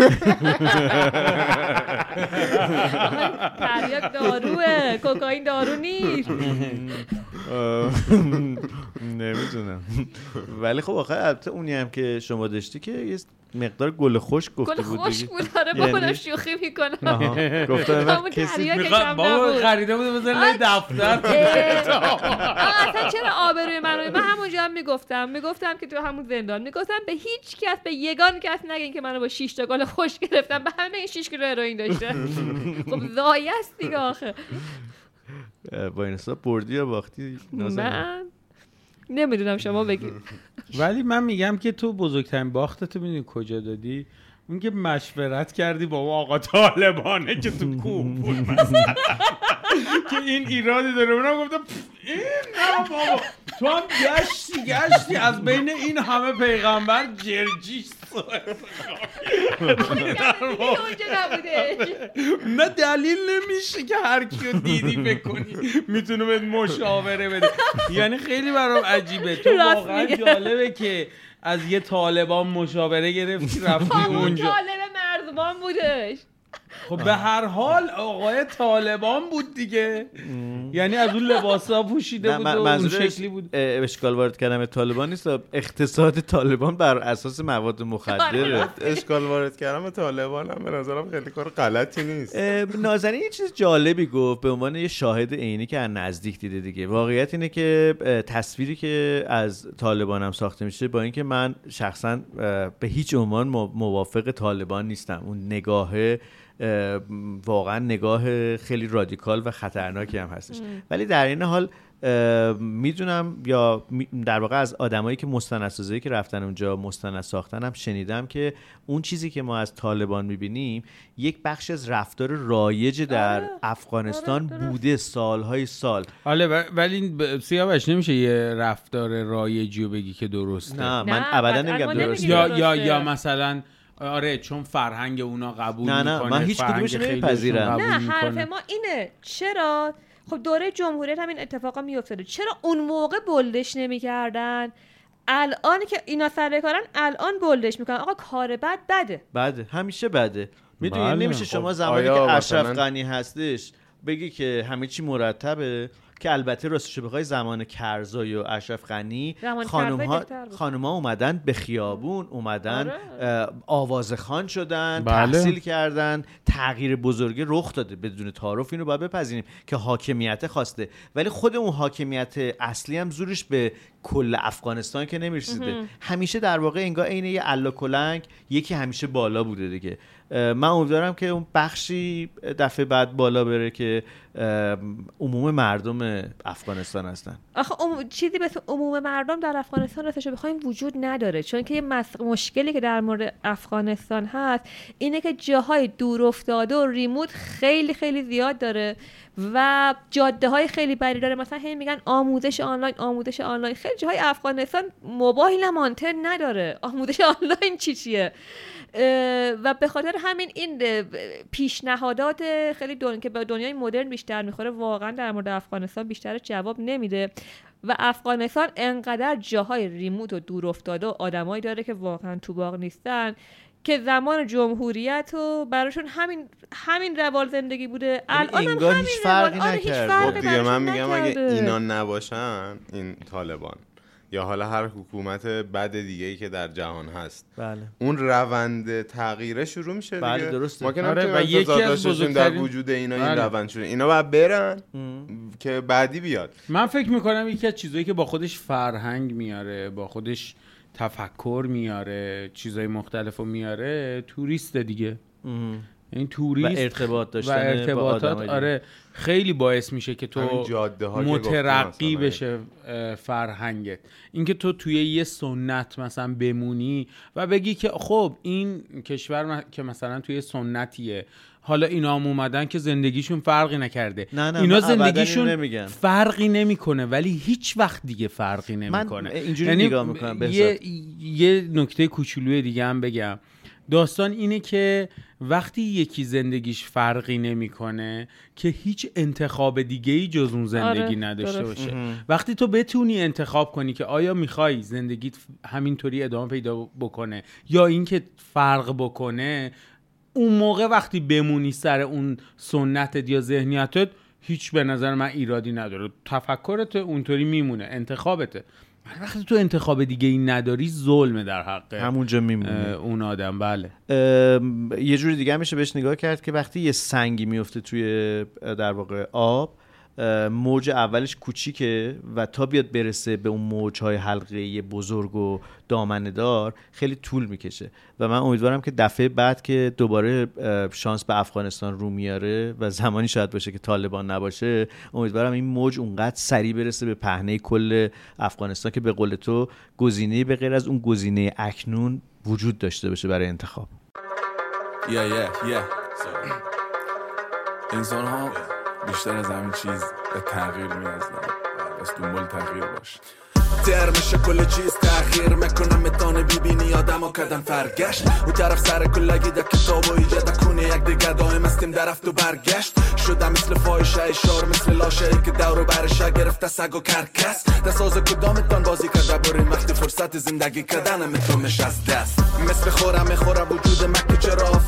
تریاک داروه، کوکائین دارو نیست. نمیدونم، ولی خب آخه البته اونی هم که شما داشتی که یه مقدار گل خوش گفته بود. گل خوش بود داره با خودم شوخی میکنم. گفتم کسی میخوام بابا خریده بود بزنه دفتر. اصلا چرا آبروی من من همونجا هم میگفتم میگفتم که تو همون زندان میگفتم به هیچ کس به یگان کس نگین که منو با شش تا گل خوش گرفتم، به همه این شش کیلو هروئین داشته. خب ضایع است دیگه آخه. با این حساب بردی یا باختی؟ من نمیدونم شما بگید. ولی من میگم که تو بزرگترین باختتو میدونی کجا دادی؟ اون که مشورت کردی با آقا طالبانه که تو کوه بود مثلا که این ایرادی داره. اونم گفتم این نه بابا تو هم گشتی گشتی از بین این همه پیغمبر جرجیش نه دلیل نمیشه که هر کیو دیدی بکنی میتونه بهت مشاوره بده. یعنی خیلی برام عجیبه. تو واقعا جالبه که از یه طالبان مشاوره گرفتی رفتی اونجا. طالب مرزبان بودش. خب به هر حال آقای طالبان بود دیگه، یعنی از اون لباسا پوشیده بود و اون شکلی بود. اشکال وارد کردن طالبان نیست، اقتصاد طالبان بر اساس مواد مخدره. اشکال وارد کردن طالبان هم به نظرم خیلی کار غلطی نیست. نازنین یه چیز جالبی گفت به عنوان یه شاهد عینی که از نزدیک دیده دیگه. واقعیت اینه که تصویری که از طالبان هم ساخته میشه، با اینکه من شخصا به هیچ عنوان موافق طالبان نیستم، اون نگاه واقعا نگاه خیلی رادیکال و خطرناکی هم هستش، ولی در این حال میدونم یا در واقع از آدمایی که مستندسازی که رفتن اونجا مستند ساختن هم شنیدم که اون چیزی که ما از طالبان میبینیم یک بخش از رفتار رایج در آره. افغانستان آره. بوده سالهای سال. حالا ولی سیاوش نمیشه یه رفتار رایجی رو بگی که درسته. نه من ابدا نمیگم درسته. یا یا یا مثلا آره چون فرهنگ اونا قبول نه نه میکنه، من هیچ کدومش نمیپذیرم. نه حرف ما اینه چرا خب دوره جمهوریت هم این اتفاقا میافتاده، چرا اون موقع بولدش نمیکردن؟ الان که اینا سر کارن الان بولدش میکنن. آقا کار بد بده بده همیشه بده. میدونی نمیشه شما زمانی که اشرف غنی هستش بگی که همه چی مرتبه، که البته راستش بخوای زمان کرزای و اشرف غنی خانم‌ها خانم‌ها اومدن به خیابون، اومدن آوازخوان شدن، بله. تحصیل کردن، تغییر بزرگی رخ داده بدون تعارف. اینو باید بپذیریم که حاکمیت خواسته، ولی خود اون حاکمیت اصلی هم زورش به کل افغانستان که نمیرسیده. همیشه در واقع انگار عین یه الا کلنگ یکی همیشه بالا بوده دیگه. من امیدوارم که اون بخشی دفعه بعد بالا بره که عموم مردم افغانستان هستن. آخه ام... چیزی به عموم مردم در افغانستان راستش بخوایم وجود نداره، چون که یه مس... مشکلی که در مورد افغانستان هست اینه که جاهای دور افتاده و ریموت خیلی خیلی زیاد داره و جاده های خیلی بری داره. مثلا هی میگن آموزش آنلاین آموزش آنلاین، خیلی جاهای افغانستان موبایل هم آنتن نداره. آموزش آنلاین چی چیه؟ و به خاطر همین این پیشنهادات خیلی دون... که به دنیای مدرن بیشتر میخوره واقعا در مورد افغانستان بیشتر جواب نمیده و افغانستان انقدر جاهای ریموت و دور افتاده و آدمایی داره که واقعا تو باغ نیستن که زمان جمهوریت و براشون همین همین روال زندگی بوده. الان هم همین هیچ فرقی روال. نکرده. آره خب دیگه من میگم اگه اینا نباشن، این طالبان یا حالا هر حکومت بد دیگه ای که در جهان هست، بله. اون روند تغییر شروع میشه دیگه. بله درسته. ما که آره و یکی از بزرگترین در وجود اینا این بله. روند شده، اینا باید برن ام. که بعدی بیاد. من فکر میکنم یکی از چیزایی که با خودش فرهنگ میاره، با خودش تفکر میاره، چیزای مختلفو میاره، توریست دیگه. این توریست و ارتباط داشتن و ارتباطات آره خیلی باعث میشه که تو مترقی بشه فرهنگت. اینکه تو توی یه سنت مثلا بمونی و بگی که خب این کشور که مثلا توی سنتیه، حالا اینا هم اومدن که زندگیشون فرقی نکرده. نه نه اینا زندگیشون فرقی نمیکنه، ولی هیچ وقت دیگه فرقی نمیکنه. من اینجوری یعنی نگاه میکنم. یه یه نکته کوچولوی دیگه هم بگم. داستان اینه که وقتی یکی زندگیش فرقی نمیکنه که هیچ انتخاب دیگه‌ای جز اون زندگی آره، نداشته باشه. وقتی تو بتونی انتخاب کنی که آیا میخوای زندگیت همینطوری ادامه پیدا بکنه یا اینکه فرق بکنه، اون موقع وقتی بمونی سر اون سنتت یا ذهنیتت، هیچ به نظر من ایرادی نداره. تفکرت اونطوری میمونه، انتخابته. وقتی تو انتخاب دیگه ای نداری، ظلمه در حق همونجا میمونه اون آدم. بله یه جوری دیگه میشه بهش نگاه کرد که وقتی یه سنگی میفته توی در واقع آب، موج اولش کوچیکه و تا بیاد برسه به اون موجهای حلقه‌ای بزرگ و دامنه‌دار خیلی طول میکشه و من امیدوارم که دفعه بعد که دوباره شانس به افغانستان رو میاره و زمانی شاید باشه که طالبان نباشه، امیدوارم این موج اونقدر سریع برسه به پهنه کل افغانستان که به قول تو گزینه‌ای به غیر از اون گزینه اکنون وجود داشته باشه برای انتخاب. یا یا یا انسان ها بیشتر از همین چیز به تغییر نیاز دارن، بس دنبال تغییر باش. ترمش کل چیز تغییر میکنم، متانه ببینی آدم ها کدن فرگشت او طرف سر کلگی در کتاب و ایجاد کنه یک دیگه دایم استیم درفت و برگشت شدم مثل فایشه اشار، مثل لاشه ای که دور و برشه گرفته سگ و کرکس دستاز کدامتان بازی کرده برین وقتی فرصت زندگی کردن میتونمش از دست مثل خورم میخوره وجود مکه چرا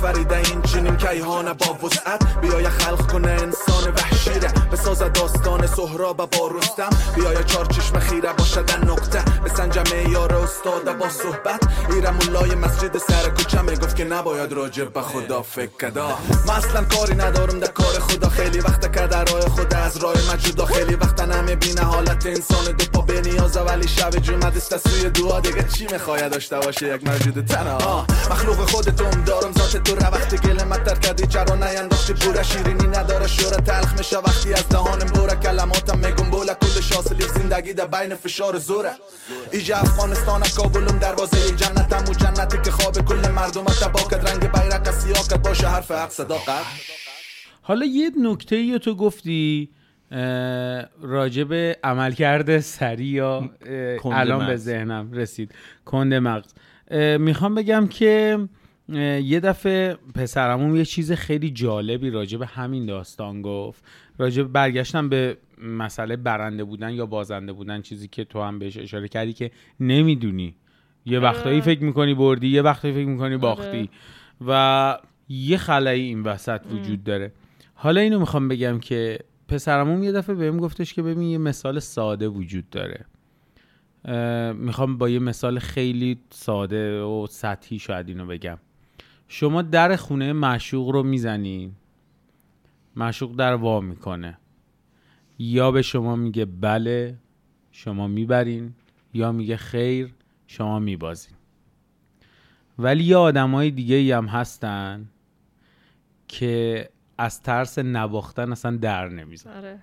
آفریده این چنین کیهان با وسعت. بیای خلق کنه انسان وحشیره بسازه داستان سهراب با رستم. بیای چار چشم خیره باشدن نقطه بسنجه یار استاد با صحبت. ایرم مولای مسجد سر کوچه میگفت که نباید راجع به خدا فکر کدا. من اصلا کاری ندارم در کار خدا، خیلی وقت که در راه خدا از راه مجودا. خیلی وقت نمیبینه حالت انسان دو پا به نیازه، ولی شب جمعه دست سوی دعا. دیگه چی میخوای داشته باشه یک موجود تنها؟ مخلوق خودتون دارم ذات تو رو وقتی گل متر کردی چرا نینداختی پوره. شیرینی نداره شوره تلخ میشه وقتی از دهانم بوره. کلماتم میگم بوله کل شاسلی زندگی در بین فشار زوره. ایجا افغانستان کابلم دروازه جنتم و جنتی که خواب کل مردم تباکت. رنگ بیرق سیاکت باشه حرف حق صداقت. حالا یه نکته ای تو گفتی راجع به عملکرد سریع یا الان به ذهنم رسید کند مغز. میخوام بگم که یه دفعه پسرمون یه چیز خیلی جالبی راجع به همین داستان گفت. راجع به برگشتم به مسئله برنده بودن یا بازنده بودن، چیزی که تو هم بهش اشاره کردی که نمیدونی، یه وقتایی فکر میکنی بردی یه وقتایی فکر میکنی باختی و یه خلایی این وسط وجود داره. حالا اینو میخوام بگم که پسرمون یه دفعه بهم گفتش که ببین یه مثال ساده وجود داره. میخوام با یه مثال خیلی ساده و سطحی شاید اینو بگم. شما در خونه معشوق رو میزنین، معشوق در وا میکنه، یا به شما میگه بله شما میبرین، یا میگه خیر شما میبازین. ولی یه آدمای دیگه ای هم هستن که از ترس نباختن اصلا در نمیزن.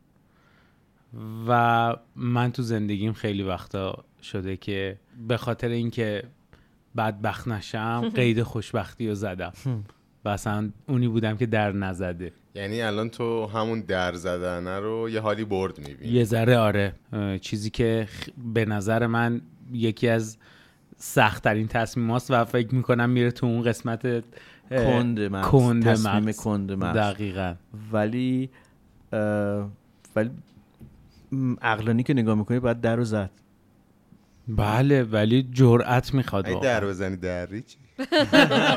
و من تو زندگیم خیلی وقتا شده که به خاطر اینکه بدبخت نشم قید خوشبختی رو زدم و اصلا اونی بودم که در نزده. یعنی الان تو همون در زدنه رو یه حالی برد میبینی؟ یه ذره آره. چیزی که به نظر من یکی از سخت‌ترین تصمیماست و فکر میکنم میره تو اون قسمت کند مغز، کند تصمیم مغز. کند مغز. دقیقاً. ولی ولی عقلانی که نگاه میکنی باید در رو زد. بله ولی جرأت میخواد. ای در بزنی دری چی؟ فکر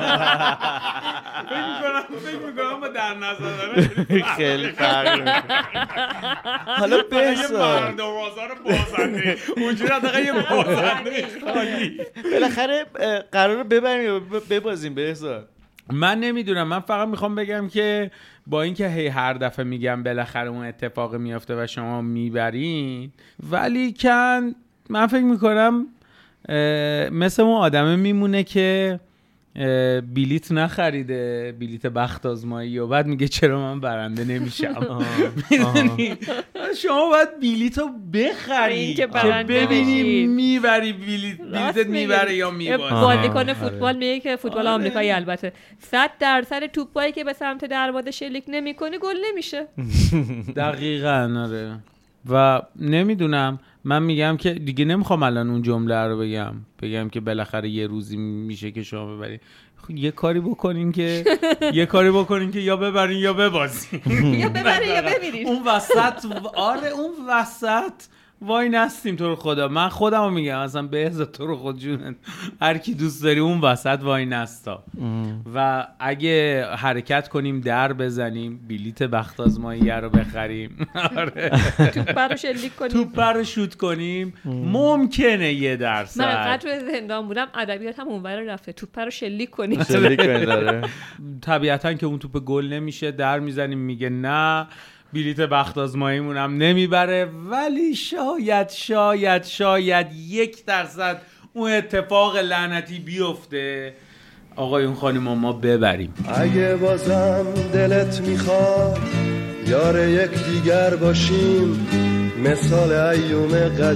میکنم فکر میکنم با در نزدن خیلی فرق میکنه. حالا بسا مردم آزار بازنده اونجوری حداقل یه بازنده خالی. بالاخره قراره ببریم یا ببازیم بسا؟ من نمیدونم. من فقط میخوام بگم که با اینکه هی هر دفعه میگم بالاخره اون اتفاق میافته و شما میبرین، ولی کن من فکر میکنم مثل اون آدمه میمونه که بلیت نخریده، بلیت بخت آزمایی، و بعد میگه چرا من برنده نمیشم. میدونی شما باید بلیت رو بخری که ببینی میبری بلیت بلیتت میبره یا میبازی. بازیکن فوتبال میگه که فوتبال آمریکایی البته صد درصد توپایی که به سمت دروازه شلیک نمیکنی گل نمیشه. دقیقاً آره. و نمیدونم، من میگم که دیگه نمیخوام الان اون جمله رو بگم بگم که بالاخره یه روزی میشه که شما ببرید. یه کاری بکنین که یه کاری بکنین که یا ببرین یا ببازین. یا ببرین یا بمیرین. اون وسط آره اون وسط وای نستیم تو رو خدا. من خودم رو میگم اصلا به عزت تو رو خود جونن هر کی دوست داری اون وسط وای نستا. و اگه حرکت کنیم در بزنیم بلیت بخت آزمایی رو بخریم، آره توپ رو شلیک کنیم، توپ رو شوت کنیم، ممکنه یه درصد. من قد تو زندان بودم ادبیات هم اونور رفته توپ رو شلیک کنیم. شلیک کنیم طبیعتا که اون توپ گل نمیشه، در میزنیم میگه نه بلیت بخت آزماییمون هم نمیبره. ولی شاید شاید شاید یک درصد اون اتفاق لعنتی بیفته آقایون خانم ما ببریم. اگه بازم دلت میخواد یار یک دیگر باشیم، مثال ایوم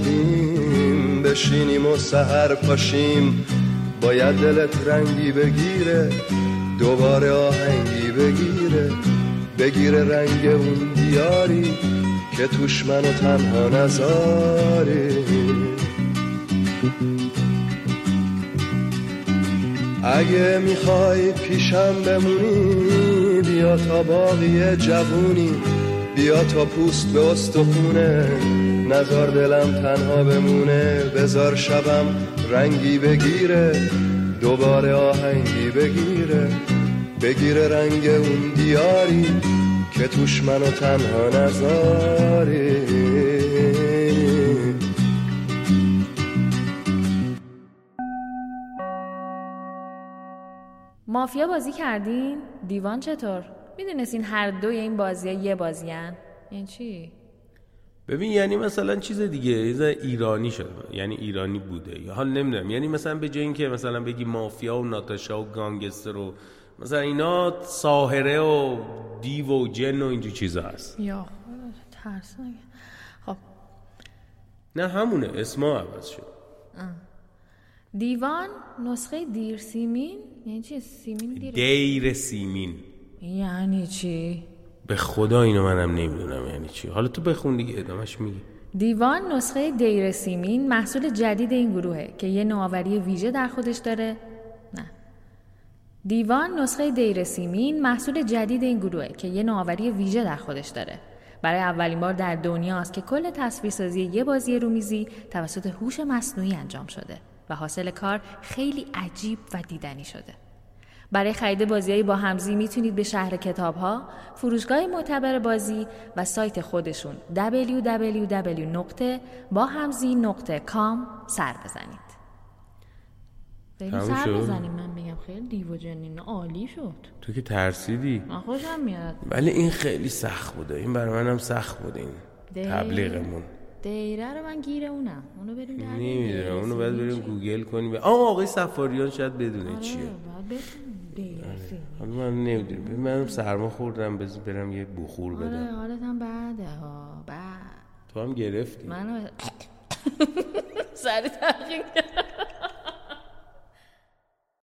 قدیم بشینیم و سحر پاشیم، باید دلت رنگی بگیره دوباره آهنگی بگیره، بگیره رنگ اون دیاری که توش منو تنها نذاری. اگه میخوای پیشم بمونی بیا تا باقی جوونی، بیا تا پوست به استخونه، نذار دلم تنها بمونه، بذار شبم رنگی بگیره دوباره آهنگی بگیره، بگیره رنگ اون دیاری که توش منو تنها نذاری. مافیا بازی کردین؟ دیوان چطور؟ میدونستین هر دوی این بازی‌ها یه بازی‌ان؟ یعنی چی؟ ببین یعنی مثلا چیز دیگه یه ایرانی شده، یعنی ایرانی بوده یا حال نمیدونم، یعنی مثلا به جای اینکه مثلا بگی مافیا و ناتاشا و گانگستر و مثلا اینا ساحره و دیو و جن و اینجور چیزا هست. یا ترسناکه. خب نه همونه، اسما عوض شد. اه. دیوان نسخه دیر سیمین یعنی چی؟ سیمین دیر دیر سیمین یعنی چی؟ به خدا اینو منم نمیدونم یعنی چی. حالا تو بخون دیگه ادامهش میگی. دیوان نسخه دیر سیمین محصول جدید این گروهه که یه نوآوری ویژه در خودش داره. نه دیوان نسخه دیر سیمین محصول جدید این گروهه که یه نوآوری ویژه در خودش داره. برای اولین بار در دنیاست که کل تصویرسازی یه بازی رومیزی توسط هوش مصنوعی انجام شده و حاصل کار خیلی عجیب و دیدنی شده. برای خرید بازی‌های با همزی میتونید به شهر کتاب‌ها، فروشگاه معتبر بازی و سایت خودشون دبلیو دبلیو دبلیو نقطه با همزی نقطه کام سر بزنید. خیلی سر بزنیم. من میگم خیلی دیو و جنین عالی شد. تو که ترسیدی؟ من خوشم میاد. ولی این خیلی سخت بوده. این برای منم سخت بوده این تبلیغمون. دیره رو من گیر اونم. اونو بریم در نمیدونم. اونو باید بریم گوگل کنیم. آه آقای سفاریان شاید بدونه چیه. آره باید بدونم. حالا من نمیدونم. من سرما خوردم بذار برم یه بخور بدم. آره حالت هم بعده ها. بعد تو هم گرفتی. منو سر تحقیق